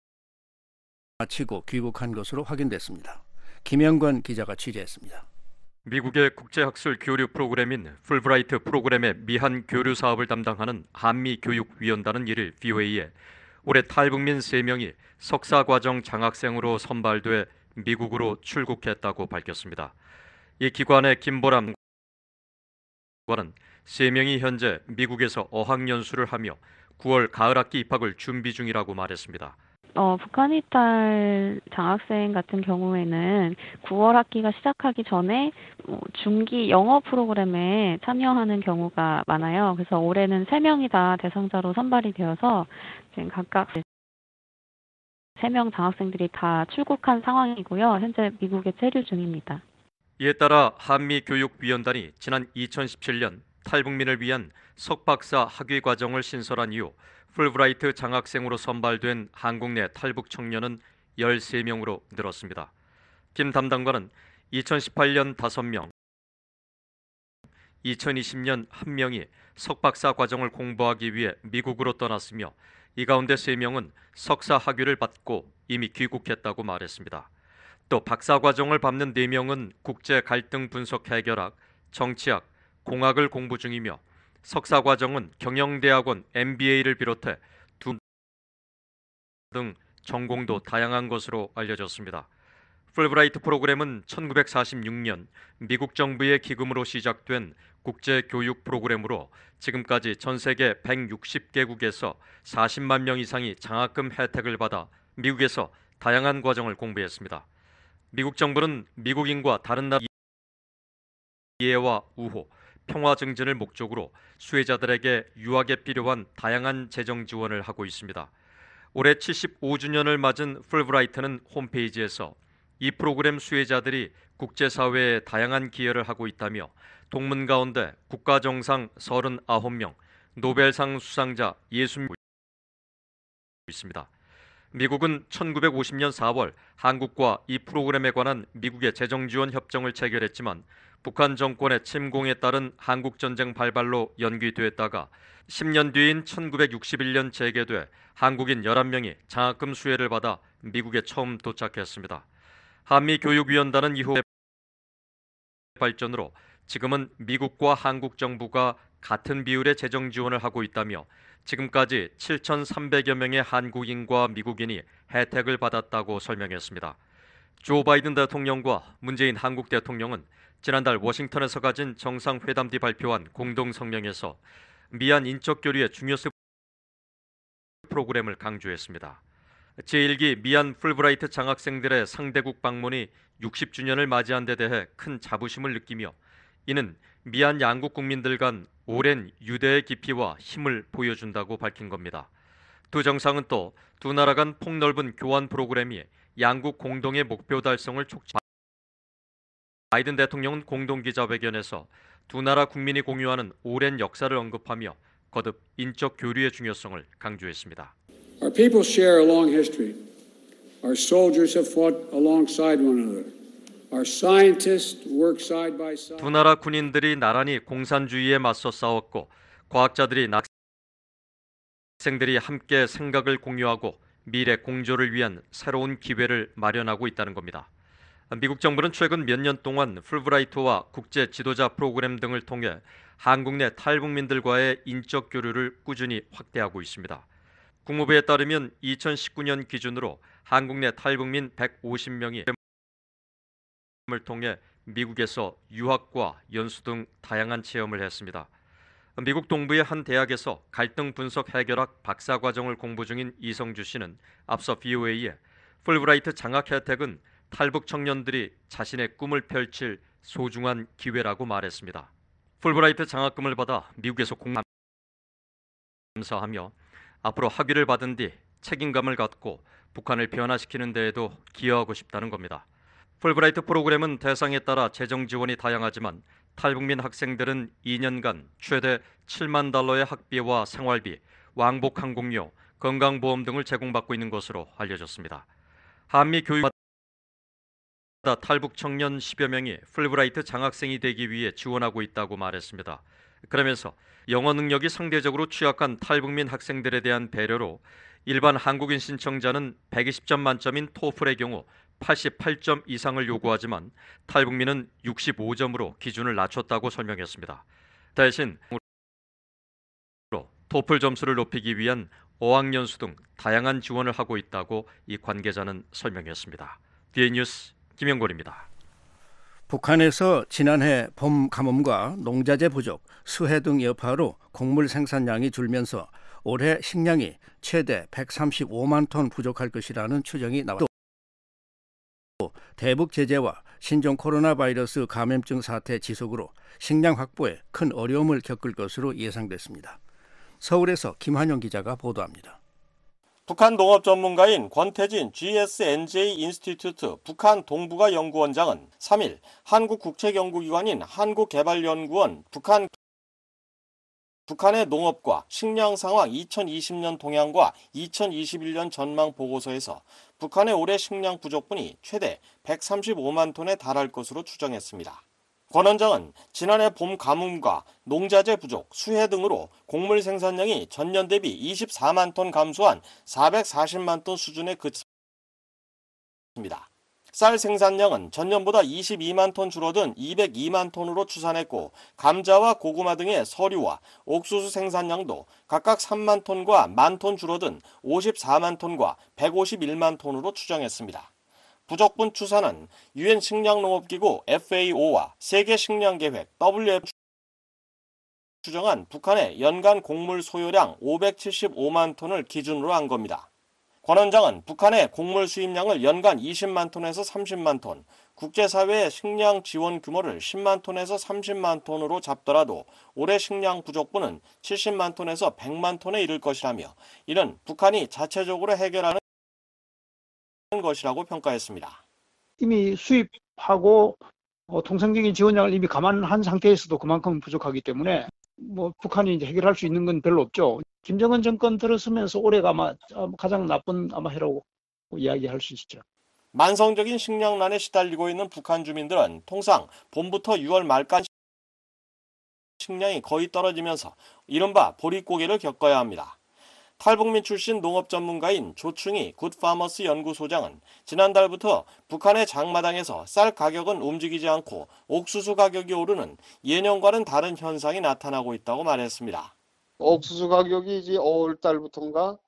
마치고 귀국한 것으로 확인됐습니다. 김영건 기자가 취재했습니다. 미국의 국제학술 교류 프로그램인 풀브라이트 프로그램의 미한 교류 사업을 담당하는 한미교육위원단은 1일 VOA에 올해 탈북민 3명이 석사과정 장학생으로 선발돼 미국으로 출국했다고 밝혔습니다. 이 기관의 김보람 관은 3명이 현재 미국에서 어학연수를 하며 9월 가을학기 입학을 준비 중이라고 말했습니다. 북한 이탈 장학생 같은 경우에는 9월 학기가 시작하기 전에 중기 영어 프로그램에 참여하는 경우가 많아요. 그래서 올해는 3명이 다 대상자로 선발이 되어서 지금 각각 3명 장학생들이 다 출국한 상황이고요. 현재 미국에 체류 중입니다. 이에 따라 한미교육위원단이 지난 2017년 탈북민을 위한 석박사 학위 과정을 신설한 이후 풀브라이트 장학생으로 선발된 한국 내 탈북 청년은 13명으로 늘었습니다. 김 담당관은 2018년 5명, 2020년 1명이 석박사 과정을 공부하기 위해 미국으로 떠났으며 이 가운데 3명은 석사 학위를 받고 이미 귀국했다고 말했습니다. 또 박사 과정을 밟는 4명은 국제 갈등 분석 해결학, 정치학, 공학을 공부 중이며 석사 과정은 경영대학원 MBA를 비롯해 등 전공도 다양한 것으로 알려졌습니다. 풀브라이트 프로그램은 1946년 미국 정부의 기금으로 시작된 국제교육 프로그램으로 지금까지 전 세계 160개국에서 40만 명 이상이 장학금 혜택을 받아 미국에서 다양한 과정을 공부했습니다. 미국 정부는 미국인과 다른 나라 이해와 우호, 평화 증진을 목적으로 수혜자들에게 유학에 필요한 다양한 재정 지원을 하고 있습니다. 올해 75주년을 맞은 풀브라이트는 홈페이지에서 이 프로그램 수혜자들이 국제사회에 다양한 기여를 하고 있다며 동문 가운데 국가정상 39명, 노벨상 수상자 60명 있습니다. 미국은 1950년 4월 한국과 이 프로그램에 관한 미국의 재정지원 협정을 체결했지만 북한 정권의 침공에 따른 한국전쟁 발발로 연기됐다가 10년 뒤인 1961년 재개돼 한국인 11명이 장학금 수혜를 받아 미국에 처음 도착했습니다. 한미교육위원단은 이후 발전으로 지금은 미국과 한국 정부가 같은 비율의 재정 지원을 하고 있다며 지금까지 7,300여 명의 한국인과 미국인이 혜택을 받았다고 설명했습니다. 조 바이든 대통령과 문재인 한국 대통령은 지난달 워싱턴에서 가진 정상회담 뒤 발표한 공동성명에서 미한 인적 교류의 중요성 프로그램을 강조했습니다. 제1기 미한 풀브라이트 장학생들의 상대국 방문이 60주년을 맞이한 데 대해 큰 자부심을 느끼며 이는 미한 양국 국민들 간 오랜 유대의 깊이와 힘을 보여준다고 밝힌 겁니다. 두 정상은 또 두 나라 간 폭넓은 교환 프로그램이 양국 공동의 목표 달성을 바이든 대통령은 공동기자회견에서 두 나라 국민이 공유하는 오랜 역사를 언급하며 거듭 인적 교류의 중요성을 강조했습니다. Our people share a long history. Our soldiers have fought alongside one another. Our scientists work side by side. 두 나라 군인들이 나란히 공산주의에 맞서 싸웠고 과학자들이 학생들이 함께 생각을 공유하고 미래 공조를 위한 새로운 기회를 마련하고 있다는 겁니다. 미국 정부는 최근 몇 년 동안 풀브라이트와 국제 지도자 프로그램 등을 통해 한국 내 탈북민들과의 인적 교류를 꾸준히 확대하고 있습니다. 국무부에 따르면 2019년 기준으로 한국 내 탈북민 150명이 을 통해 미국에서 유학과 연수 등 다양한 체험을 했습니다. 미국 동부의 한 대학에서 갈등 분석 해결학 박사과정을 공부 중인 이성주 씨는 앞서 VOA에 풀브라이트 장학 혜택은 탈북 청년들이 자신의 꿈을 펼칠 소중한 기회라고 말했습니다. 풀브라이트 장학금을 받아 미국에서 공부하며 앞으로 학위를 받은 뒤 책임감을 갖고 북한을 변화시키는 데에도 기여하고 싶다는 겁니다. 풀브라이트 프로그램은 대상에 따라 재정 지원이 다양하지만 탈북민 학생들은 2년간 최대 7만 달러의 학비와 생활비, 왕복 항공료, 건강보험 등을 제공받고 있는 것으로 알려졌습니다. 한미 교육마다 탈북 청년 10여 명이 풀브라이트 장학생이 되기 위해 지원하고 있다고 말했습니다. 그러면서 영어 능력이 상대적으로 취약한 탈북민 학생들에 대한 배려로 일반 한국인 신청자는 120점 만점인 토플의 경우 88점 이상을 요구하지만 탈북민은 65점으로 기준을 낮췄다고 설명했습니다. 대신 토플 점수를 높이기 위한 어학연수 등 다양한 지원을 하고 있다고 이 관계자는 설명했습니다. DN뉴스 김영곤입니다. 북한에서 지난해 봄 가뭄과 농자재 부족, 수해 등 여파로 곡물 생산량이 줄면서 올해 식량이 최대 135만 톤 부족할 것이라는 추정이 나왔습니다. 대북 제재와 신종 코로나 바이러스 감염증 사태 지속으로 식량 확보에 큰 어려움을 겪을 것으로 예상됐습니다. 서울에서 김한영 기자가 보도합니다. 북한 농업 전문가인 권태진 GSNJ 인스티튜트 북한 동북아 연구원장은 3일 한국국책연구기관인 한국개발연구원 북한의 농업과 식량 상황 2020년 동향과 2021년 전망 보고서에서 북한의 올해 식량 부족분이 최대 135만 톤에 달할 것으로 추정했습니다. 권 원장은 지난해 봄 가뭄과 농자재 부족, 수해 등으로 곡물 생산량이 전년 대비 24만 톤 감소한 440만 톤 수준에 그쳤습니다. 쌀 생산량은 전년보다 22만 톤 줄어든 202만 톤으로 추산했고 감자와 고구마 등의 서류와 옥수수 생산량도 각각 3만 톤과 1만 톤 줄어든 54만 톤과 151만 톤으로 추정했습니다. 부족분 추산은 유엔 식량농업기구 FAO와 세계식량계획 WFP 추정한 북한의 연간 곡물 소요량 575만 톤을 기준으로 한 겁니다. 권 원장은 북한의 곡물 수입량을 연간 20만 톤에서 30만 톤, 국제사회의 식량 지원 규모를 10만 톤에서 30만 톤으로 잡더라도 올해 식량 부족분은 70만 톤에서 100만 톤에 이를 것이라며 이는 북한이 자체적으로 해결하는 것이라고 평가했습니다. 이미 수입하고 통상적인 지원량을 이미 감안한 상태에서도 그만큼 부족하기 때문에 북한이 이제 해결할 수 있는 건 별로 없죠. 김정은 정권 들어서면서 올해가 아마 가장 나쁜 해라고 이야기할 수 있죠. 만성적인 식량난에 시달리고 있는 북한 주민들은 통상 봄부터 6월 말까지 식량이 거의 떨어지면서 이른바 보릿고개를 겪어야 합니다. 탈북민 출신 농업 전문가인 조충희 굿파머스 연구소장은 지난달부터 북한의 장마당에서 쌀 가격은 움직이지 않고 옥수수 가격이 오르는 예년과는 다른 현상이 나타나고 있다고 말했습니다. 옥수수 가격이 이제 5월 달부터인가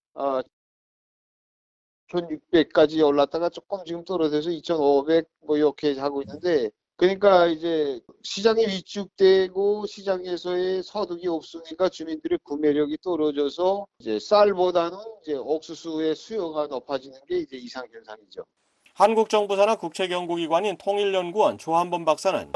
1,600까지 올랐다가 조금 지금 떨어져서 2,500 이렇게 하고 있는데 그러니까 이제 시장이 위축되고 시장에서의 소득이 없으니까 주민들의 구매력이 떨어져서 이제 쌀보다는 이제 옥수수의 수요가 높아지는 게 이제 이상 현상이죠. 한국 정부 산하 국책연구기관인 통일연구원 조한범 박사는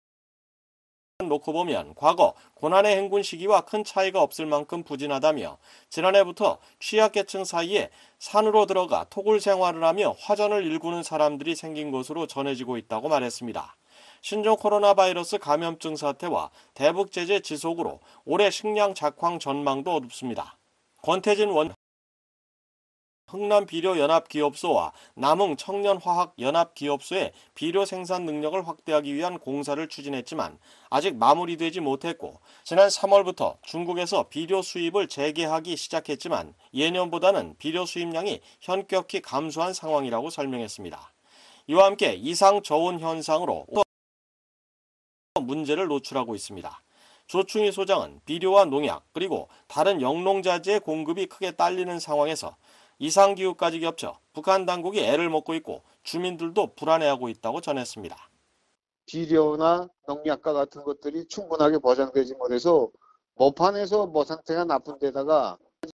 놓고 보면 과거 고난의 행군 시기와 큰 차이가 없을 만큼 부진하다며 지난해부터 취약계층 사이에 산으로 들어가 토굴 생활을 하며 화전을 일구는 사람들이 생긴 것으로 전해지고 있다고 말했습니다. 신종 코로나 바이러스 감염증 사태와 대북 제재 지속으로 올해 식량 작황 전망도 어둡습니다. 권태진 원 흥남 비료연합기업소와 남흥 청년화학연합기업소의 비료 생산 능력을 확대하기 위한 공사를 추진했지만 아직 마무리되지 못했고 지난 3월부터 중국에서 비료 수입을 재개하기 시작했지만 예년보다는 비료 수입량이 현격히 감소한 상황이라고 설명했습니다. 이와 함께 이상 저온 현상으로 문제를 노출하고 있습니다. 조충희 소장은 비료와 농약 그리고 다른 영농자재의 공급이 크게 딸리는 상황에서 이상기후까지 겹쳐 북한 당국이 애를 먹고 있고 주민들도 불안해하고 있다고 전했습니다. 비료나 농약과 같은 것들이 충분하게 보장되지 못해서 모판에서 상태가 나쁜 데다가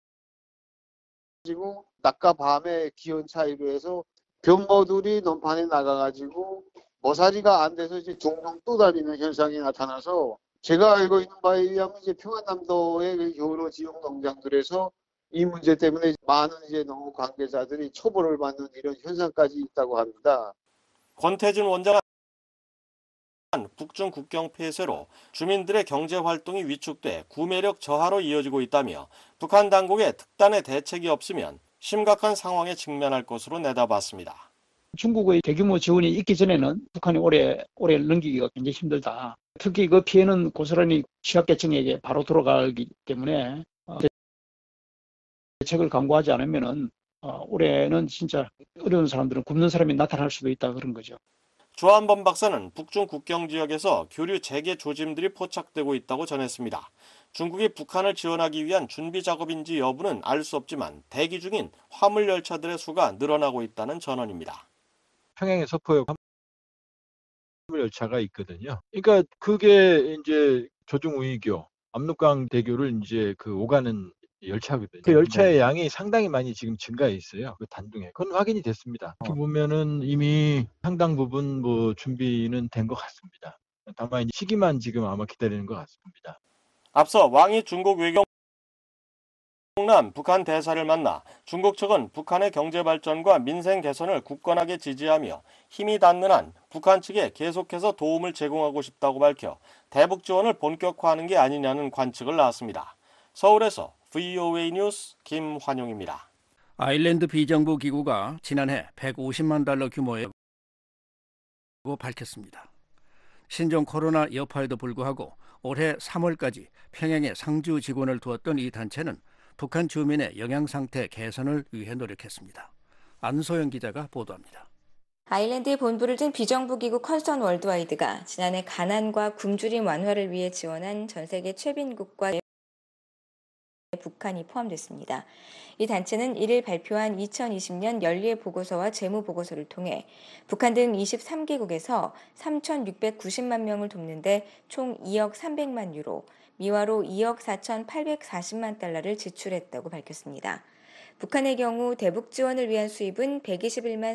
가지고 낮과 밤의 기온 차이로 해서 변모들이 논판에 나가가지고 모사리가 안 돼서 이제 둥둥 떠다니는 현상이 나타나서 제가 알고 있는 바에 의하면 이제 평안남도의 여러 지역 농장들에서 이 문제 때문에 많은 이제 농업 관계자들이 처벌을 받는 이런 현상까지 있다고 합니다. 권태준 원장은 북중 국경 폐쇄로 주민들의 경제 활동이 위축돼 구매력 저하로 이어지고 있다며 북한 당국의 특단의 대책이 없으면 심각한 상황에 직면할 것으로 내다봤습니다. 중국의 대규모 지원이 있기 전에는 북한이 오래 넘기기가 굉장히 힘들다. 특히 그 피해는 고스란히 취약계층에게 바로 돌아가기 때문에 대책을 강구하지 않으면은 올해는 진짜 어려운 사람들은 굶는 사람이 나타날 수도 있다 그런 거죠. 조한범 박사는 북중 국경 지역에서 교류 재개 조짐들이 포착되고 있다고 전했습니다. 중국이 북한을 지원하기 위한 준비 작업인지 여부는 알 수 없지만 대기 중인 화물 열차들의 수가 늘어나고 있다는 전언입니다. 평양의 서포역 화물 열차가 있거든요. 그러니까 그게 이제 조중우이교, 압록강 대교를 이제 그 오가는 열차거든요. 그 열차의 양이 상당히 많이 지금 증가해 있어요. 그 단둥에. 그건 확인이 됐습니다. 이렇게 보면은 이미 상당 부분 뭐 준비는 된 것 같습니다. 다만 시기만 지금 아마 기다리는 것 같습니다. 앞서 왕이 중국 외교부 북한 대사를 만나 중국 측은 북한의 경제 발전과 민생 개선을 굳건하게 지지하며 힘이 닿는 한 북한 측에 계속해서 도움을 제공하고 싶다고 밝혀 대북 지원을 본격화하는 게 아니냐는 관측을 낳았습니다. 서울에서 VOA 뉴스 김환용입니다. 아일랜드 비정부 기구가 지난해 150만 달러 규모의 밝혔습니다. 신종 코로나 여파에도 불구하고 올해 3월까지 평양에 상주 직원을 두었던 이 단체는 북한 주민의 영양 상태 개선을 위해 노력했습니다. 안소영 기자가 보도합니다. 아일랜드에 본부를 둔 비정부 기구 컨선 월드와이드가 지난해 가난과 굶주림 완화를 위해 지원한 전 세계 최빈국과 북한이 포함됐습니다. 이 단체는 이를 발표한 2020년 연례 보고서와 재무 보고서를 통해 북한 등 23개국에서 3,690만 명을 돕는데 총 2억 300만 유로, 미화로 2억 4,840만 달러를 지출했다고 밝혔습니다. 북한의 경우 대북 지원을 위한 수입은 121만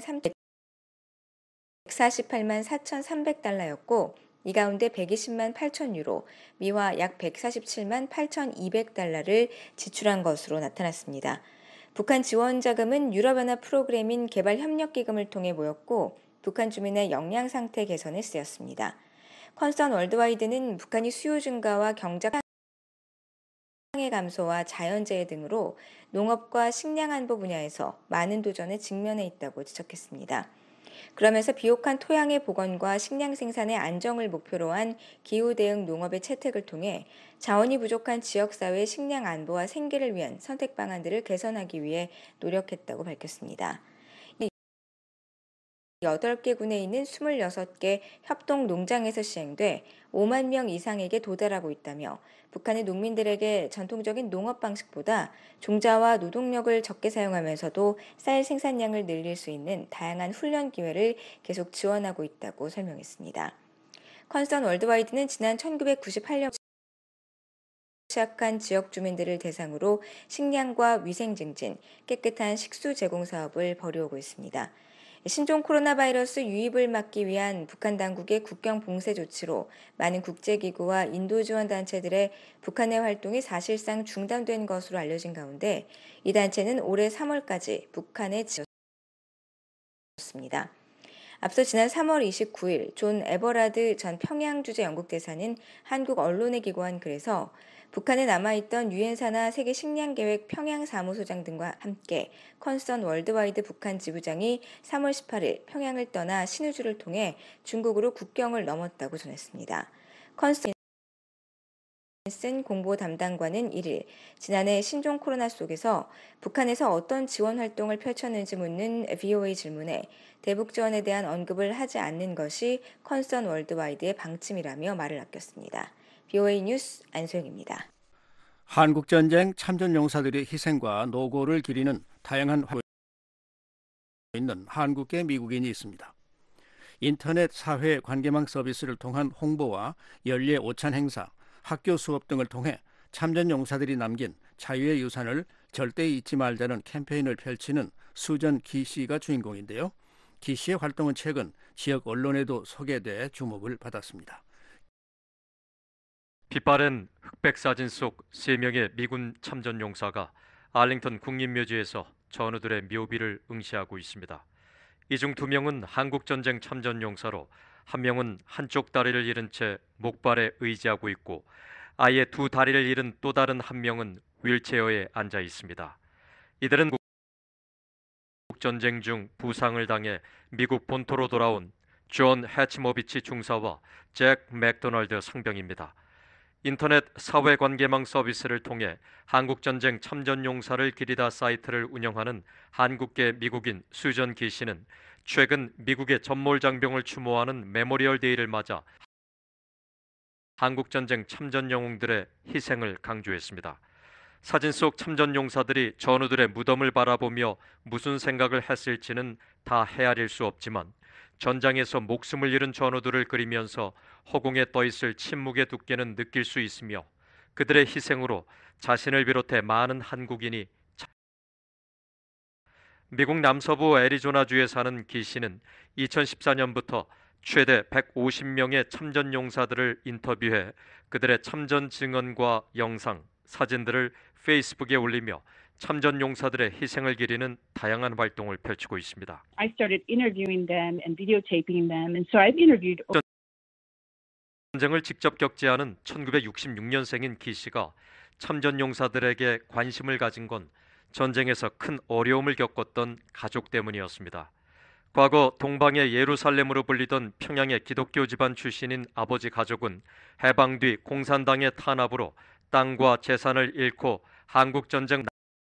148만 4,300달러였고 이 가운데 120만 8천 유로, 미화 약 147만 8,200달러를 지출한 것으로 나타났습니다. 북한 지원 자금은 유럽연합 프로그램인 개발협력기금을 통해 모였고 북한 주민의 영양 상태 개선에 쓰였습니다. 컨선 월드와이드는 북한이 수요 증가와 경제 상해 감소와 자연재해 등으로 농업과 식량 안보 분야에서 많은 도전에 직면해 있다고 지적했습니다. 그러면서 비옥한 토양의 복원과 식량 생산의 안정을 목표로 한 기후 대응 농업의 채택을 통해 자원이 부족한 지역사회의 식량 안보와 생계를 위한 선택 방안들을 개선하기 위해 노력했다고 밝혔습니다. 8개 군에 있는 26개 협동 농장에서 시행돼 5만 명 이상에게 도달하고 있다며 북한의 농민들에게 전통적인 농업 방식보다 종자와 노동력을 적게 사용하면서도 쌀 생산량을 늘릴 수 있는 다양한 훈련 기회를 계속 지원하고 있다고 설명했습니다. 컨선 월드와이드는 지난 1998년 취약한 지역 주민들을 대상으로 식량과 위생 증진, 깨끗한 식수 제공 사업을 벌여오고 있습니다. 신종 코로나 바이러스 유입을 막기 위한 북한 당국의 국경 봉쇄 조치로 많은 국제기구와 인도 지원 단체들의 북한의 활동이 사실상 중단된 것으로 알려진 가운데 이 단체는 올해 3월까지 북한에 지었습니다. 앞서 지난 3월 29일 존 에버라드 전 평양 주재 영국 대사는 한국 언론에 기고한 글에서 북한에 남아있던 유엔사나 세계식량계획 평양사무소장 등과 함께 컨선 월드와이드 북한 지부장이 3월 18일 평양을 떠나 신우주를 통해 중국으로 국경을 넘었다고 전했습니다. 컨선 공보 담당관은 1일 지난해 신종 코로나 속에서 북한에서 어떤 지원 활동을 펼쳤는지 묻는 VOA 질문에 대북 지원에 대한 언급을 하지 않는 것이 컨선 월드와이드의 방침이라며 말을 아꼈습니다. VOA 뉴스 안소영입니다. 한국전쟁 참전용사들의 희생과 노고를 기리는 다양한 활동을 있는 한국계 미국인이 있습니다. 인터넷 사회 관계망 서비스를 통한 홍보와 연례 오찬 행사, 학교 수업 등을 통해 참전용사들이 남긴 자유의 유산을 절대 잊지 말자는 캠페인을 펼치는 수전 기 씨가 주인공인데요. 기 씨의 활동은 최근 지역 언론에도 소개돼 주목을 받았습니다. 빛바랜 흑백 사진 속 3명의 미군 참전 용사가 알링턴 국립묘지에서 전우들의 묘비를 응시하고 있습니다. 이 중 2명은 한국전쟁 참전용사로 한 명은 한쪽 다리를 잃은 채 목발에 의지하고 있고 아예 2 다리를 잃은 또 다른 한 명은 휠체어에 앉아 있습니다. 이들은 전쟁 중 부상을 당해 미국 본토로 돌아온 존 해치모비치 중사와 잭 맥도널드 상병입니다. 인터넷 사회관계망 서비스를 통해 한국전쟁 참전용사를 기리다 사이트를 운영하는 한국계 미국인 수전 기 씨는 최근 미국의 전몰장병을 추모하는 메모리얼 데이를 맞아 한국전쟁 참전 영웅들의 희생을 강조했습니다. 사진 속 참전용사들이 전우들의 무덤을 바라보며 무슨 생각을 했을지는 다 헤아릴 수 없지만 전장에서 목숨을 잃은 전우들을 그리면서 허공에 떠있을 침묵의 두께는 느낄 수 있으며 그들의 희생으로 자신을 비롯해 많은 한국인이 미국 남서부 애리조나주에 사는 기 씨는 2014년부터 최대 150명의 참전용사들을 인터뷰해 그들의 참전 증언과 영상, 사진들을 페이스북에 올리며 참전용사들의 희생을 기리는 다양한 활동을 펼치고 있습니다. I started interviewing them and videotaping them, and so I've interviewed. 전쟁을 직접 겪지 않은 1966년생인 기 씨가 참전용사들에게 관심을 가진 건 전쟁에서 큰 어려움을 겪었던 가족 때문이었습니다. 과거 동방의 예루살렘으로 불리던 평양의 기독교 집안 출신인 아버지 가족은 해방 뒤 공산당의 탄압으로 땅과 재산을 잃고 한국전쟁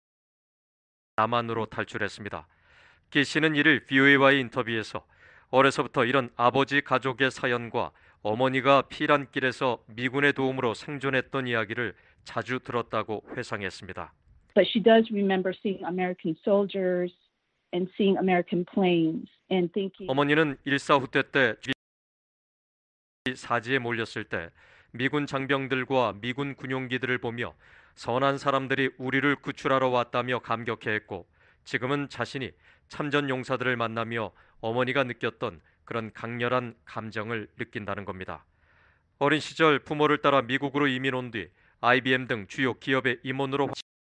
남한으로 탈출했습니다. 기 씨는 이를 VOA와의 인터뷰에서 어려서부터 이런 아버지 가족의 사연과 어머니가 피란길에서 미군의 도움으로 생존했던 이야기를 자주 들었다고 회상했습니다. But she does remember seeing American soldiers and seeing American planes and thinking. 어머니는 일사 후퇴 때 사지에 몰렸을 때 미군 장병들과 미군 군용기들을 보며 선한 사람들이 우리를 구출하러 왔다며 감격해했고 지금은 자신이 참전 용사들을 만나며 어머니가 느꼈던 그런 강렬한 감정을 느낀다는 겁니다. 어린 시절 부모를 따라 미국으로 이민 온 뒤 IBM 등 주요 기업의 임원으로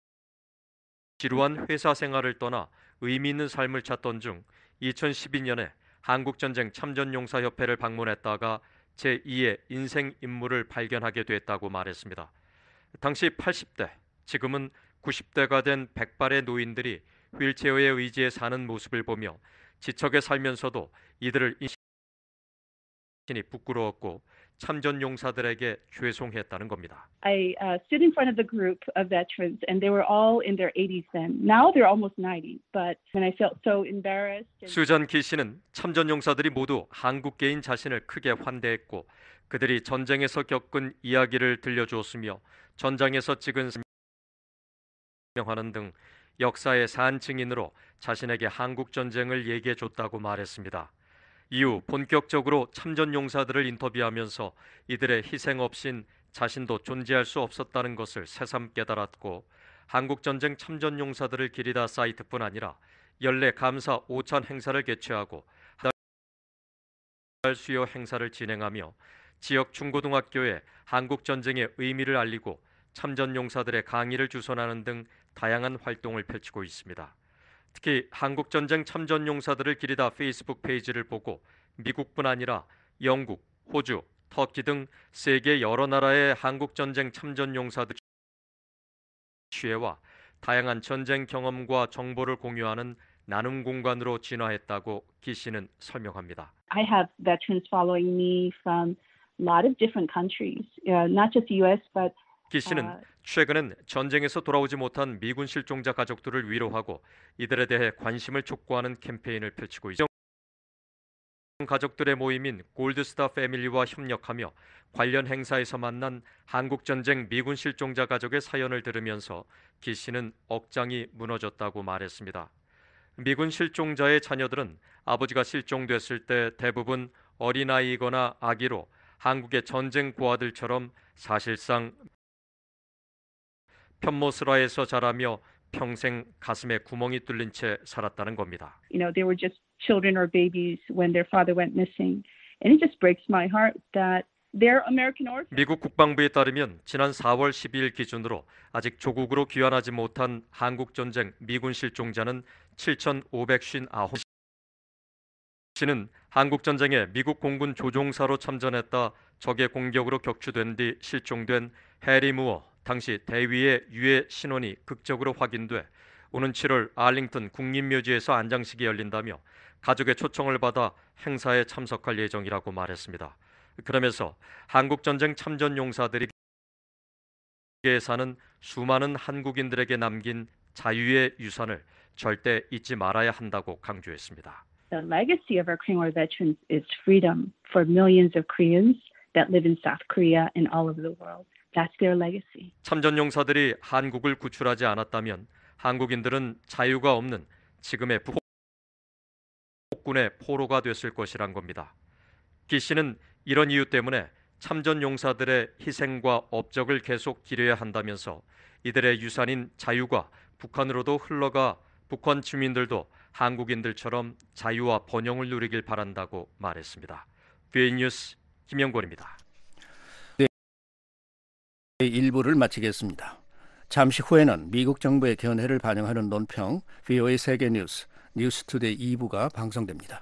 지루한 회사 생활을 떠나 의미 있는 삶을 찾던 중 2012년에 한국전쟁 참전용사협회를 방문했다가 제2의 인생 임무를 발견하게 됐다고 말했습니다. 당시 80대, 지금은 90대가 된 백발의 노인들이 휠체어에 의지해 사는 모습을 보며 지척에 살면서도 이들을 인신이 부끄러웠고 참전용사들에게 죄송했다는 겁니다. I stood in front of the group of veterans, and they were all in their 80s then. Now they're almost 90, but when I felt so embarrassed. 수잔 기 씨는 참전용사들이 모두 한국계인 자신을 크게 환대했고 그들이 전쟁에서 겪은 이야기를 들려주었으며 전장에서 찍은 설명하는 등 역사의 산 증인으로 자신에게 한국전쟁을 얘기해줬다고 말했습니다. 이후 본격적으로 참전용사들을 인터뷰하면서 이들의 희생 없인 자신도 존재할 수 없었다는 것을 새삼 깨달았고 한국전쟁 참전용사들을 기리다 사이트뿐 아니라 연례 감사 5찬 행사를 개최하고 수요 행사를 진행하며 지역 중고등학교에 한국전쟁의 의미를 알리고 참전용사들의 강의를 주선하는 등 다양한 활동을 펼치고 있습니다. 특히 한국전쟁 참전용사들을 기리다 페이스북 페이지를 보고 미국뿐 아니라 영국, 호주, 터키 등 세계 여러 나라의 한국전쟁 참전용사들 취해와 다양한 전쟁 경험과 정보를 공유하는 나눔 공간으로 진화했다고 기 씨는 설명합니다. I have veterans following me from a lot of different countries, not just the U.S. but 기 씨는 최근엔 전쟁에서 돌아오지 못한 미군 실종자 가족들을 위로하고 이들에 대해 관심을 촉구하는 캠페인을 펼치고 있습니다. 가족들의 모임인 골드스타 패밀리와 협력하며 관련 행사에서 만난 한국전쟁 미군 실종자 가족의 사연을 들으면서 기 씨는 억장이 무너졌다고 말했습니다. 미군 실종자의 자녀들은 아버지가 실종됐을 때 대부분 어린아이거나 아기로 한국의 전쟁 고아들처럼 사실상 편모스라에서 자라며 평생 가슴에 구멍이 뚫린 채 살았다는 겁니다. You know, they were just children or babies when their father went missing. And it just breaks my heart that They're American orphans. 미국 국방부에 따르면 지난 4월 12일 기준으로 아직 조국으로 귀환하지 못한 한국전쟁 미군 실종자는 7,559명. 씨는 한국전쟁에 미국 공군 조종사로 참전했다 적의 공격으로 격추된 뒤 실종된 해리 무어 당시 대위의 유해 신원이 극적으로 확인돼 오는 7월 알링턴 국립묘지에서 안장식이 열린다며 가족의 초청을 받아 행사에 참석할 예정이라고 말했습니다. 그러면서 한국전쟁 참전 용사들이 사는 수많은 한국인들에게 남긴 자유의 유산을 절대 잊지 말아야 한다고 강조했습니다. The legacy of our Korean War veterans is freedom for millions of Koreans that live in South Korea and all over the world. That's their legacy. 참전 용사들이 한국을 구출하지 않았다면 한국인들은 자유가 없는 지금의 북군의 포로가 됐을 것이란 겁니다. 기 씨는 이런 이유 때문에 참전 용사들의 희생과 업적을 계속 기려야 한다면서 이들의 유산인 자유가 북한으로도 흘러가 북한 주민들도 한국인들처럼 자유와 번영을 누리길 바란다고 말했습니다. VOA 뉴스 김영권입니다. 네, 1부를 마치겠습니다. 잠시 후에는 미국 정부의 견해를 반영하는 논평 VOA 세계 뉴스 뉴스투데이 2부가 방송됩니다.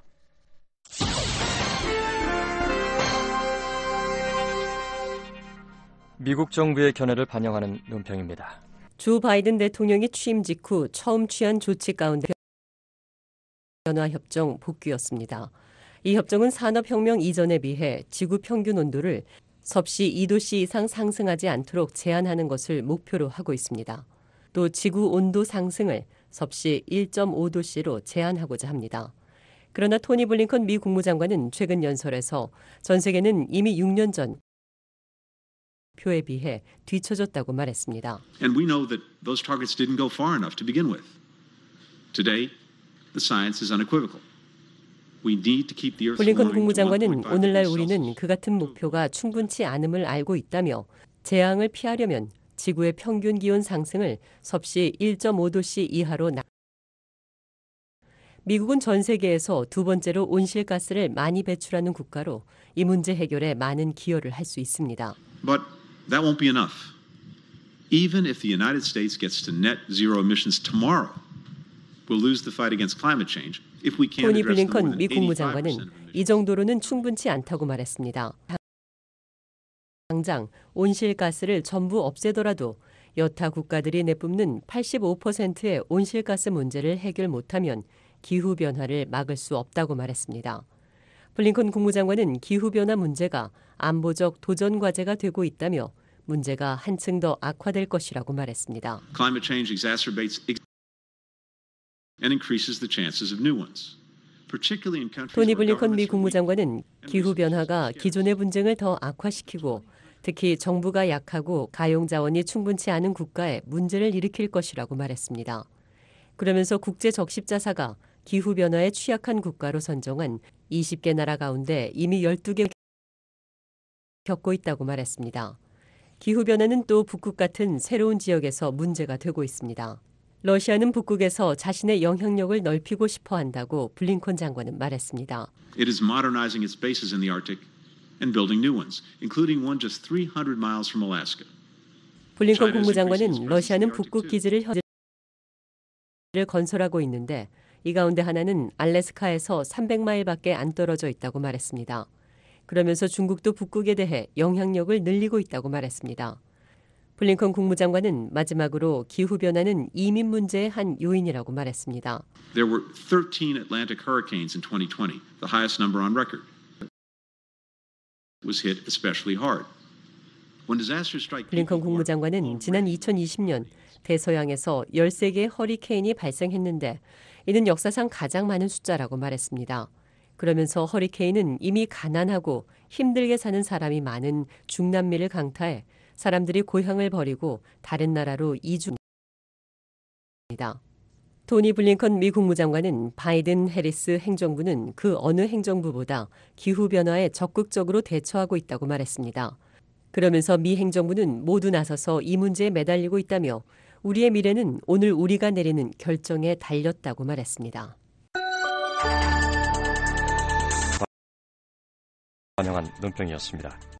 미국 정부의 견해를 반영하는 논평입니다. 조 바이든 대통령이 취임 직후 처음 취한 조치 가운데 변화협정 복귀였습니다. 이 협정은 산업혁명 이전에 비해 지구 평균 온도를 섭씨 2도씨 이상 상승하지 않도록 제한하는 것을 목표로 하고 있습니다. 또 지구 온도 상승을 섭씨 1.5도씨로 제한하고자 합니다. 그러나 토니 블링컨 미 국무장관은 최근 연설에서 전 세계는 이미 6년 전 표에 비해 뒤처졌다고 말했습니다. And we know that those targets didn't go far enough to begin with. Today, the science is unequivocal. We need to keep the Earth 블링컨 warming to 국무장관은 1.5 오늘날 degrees 우리는 Celsius. 그 같은 목표가 충분치 않음을 알고 있다며 재앙을 피하려면 지구의 평균 기온 상승을 섭씨 1.5도씨 이하로 미국은 전 세계에서 두 번째로 온실가스를 많이 배출하는 국가로 이 문제 해결에 많은 기여를 할 수 있습니다. But that won't be enough. Even if the United States gets to net zero emissions tomorrow, we'll lose the fight against climate change if we can't 토니 address the more 블링컨 than 미 85% 국무장관은 of emissions. 이 정도로는 충분치 않다고 말했습니다. 당장 온실가스를 전부 없애더라도 여타 국가들이 내뿜는 85%의 온실가스 문제를 해결 못하면 기후변화를 막을 수 없다고 말했습니다. 블링컨 국무장관은 기후변화 문제가 안보적 도전 과제가 되고 있다며 문제가 한층 더 악화될 것이라고 말했습니다. Climate change exacerbates and increases the chances of new ones. Particularly in countries 토니 where 블링컨 미 governments are weak. 국무장관은 기후변화가 기존의 분쟁을 더 악화시키고 특히 정부가 약하고 가용자원이 충분치 않은 국가에 문제를 일으킬 것이라고 말했습니다. 그러면서 국제적십자사가 기후변화에 취약한 국가로 선정한 20개 나라 가운데 이미 12개 겪고 있다고 말했습니다. 기후변화는 또 북극 같은 새로운 지역에서 문제가 되고 있습니다. 러시아는 북극에서 자신의 영향력을 넓히고 싶어 한다고 블링컨 장관은 말했습니다. It is modernizing its bases in the Arctic and building new ones, including one just 300 miles from Alaska. 블링컨 국무장관은 러시아는 북극 기지를 건설하고 있는데 이 가운데 하나는 알래스카에서 300마일밖에 안 떨어져 있다고 말했습니다. 그러면서 중국도 북극에 대해 영향력을 늘리고 있다고 말했습니다. 블링컨 국무장관은 마지막으로 기후변화는 이민 문제의 한 요인이라고 말했습니다. There were 13 Atlantic hurricanes in 2020, the highest number on record. Was hit especially hard. When disasters strike 블링컨 국무장관은 지난 2020년 대서양에서 13개의 허리케인이 발생했는데 이는 역사상 가장 많은 숫자라고 말했습니다. 그러면서 허리케인은 이미 가난하고 힘들게 사는 사람이 많은 중남미를 강타해 사람들이 고향을 버리고 다른 나라로 이주합니다. 토니 블링컨 미 국무장관은 바이든 해리스 행정부는 그 어느 행정부보다 기후변화에 적극적으로 대처하고 있다고 말했습니다. 그러면서 미 행정부는 모두 나서서 이 문제에 매달리고 있다며 우리의 미래는 오늘 우리가 내리는 결정에 달렸다고 말했습니다. 반영한 논평이었습니다.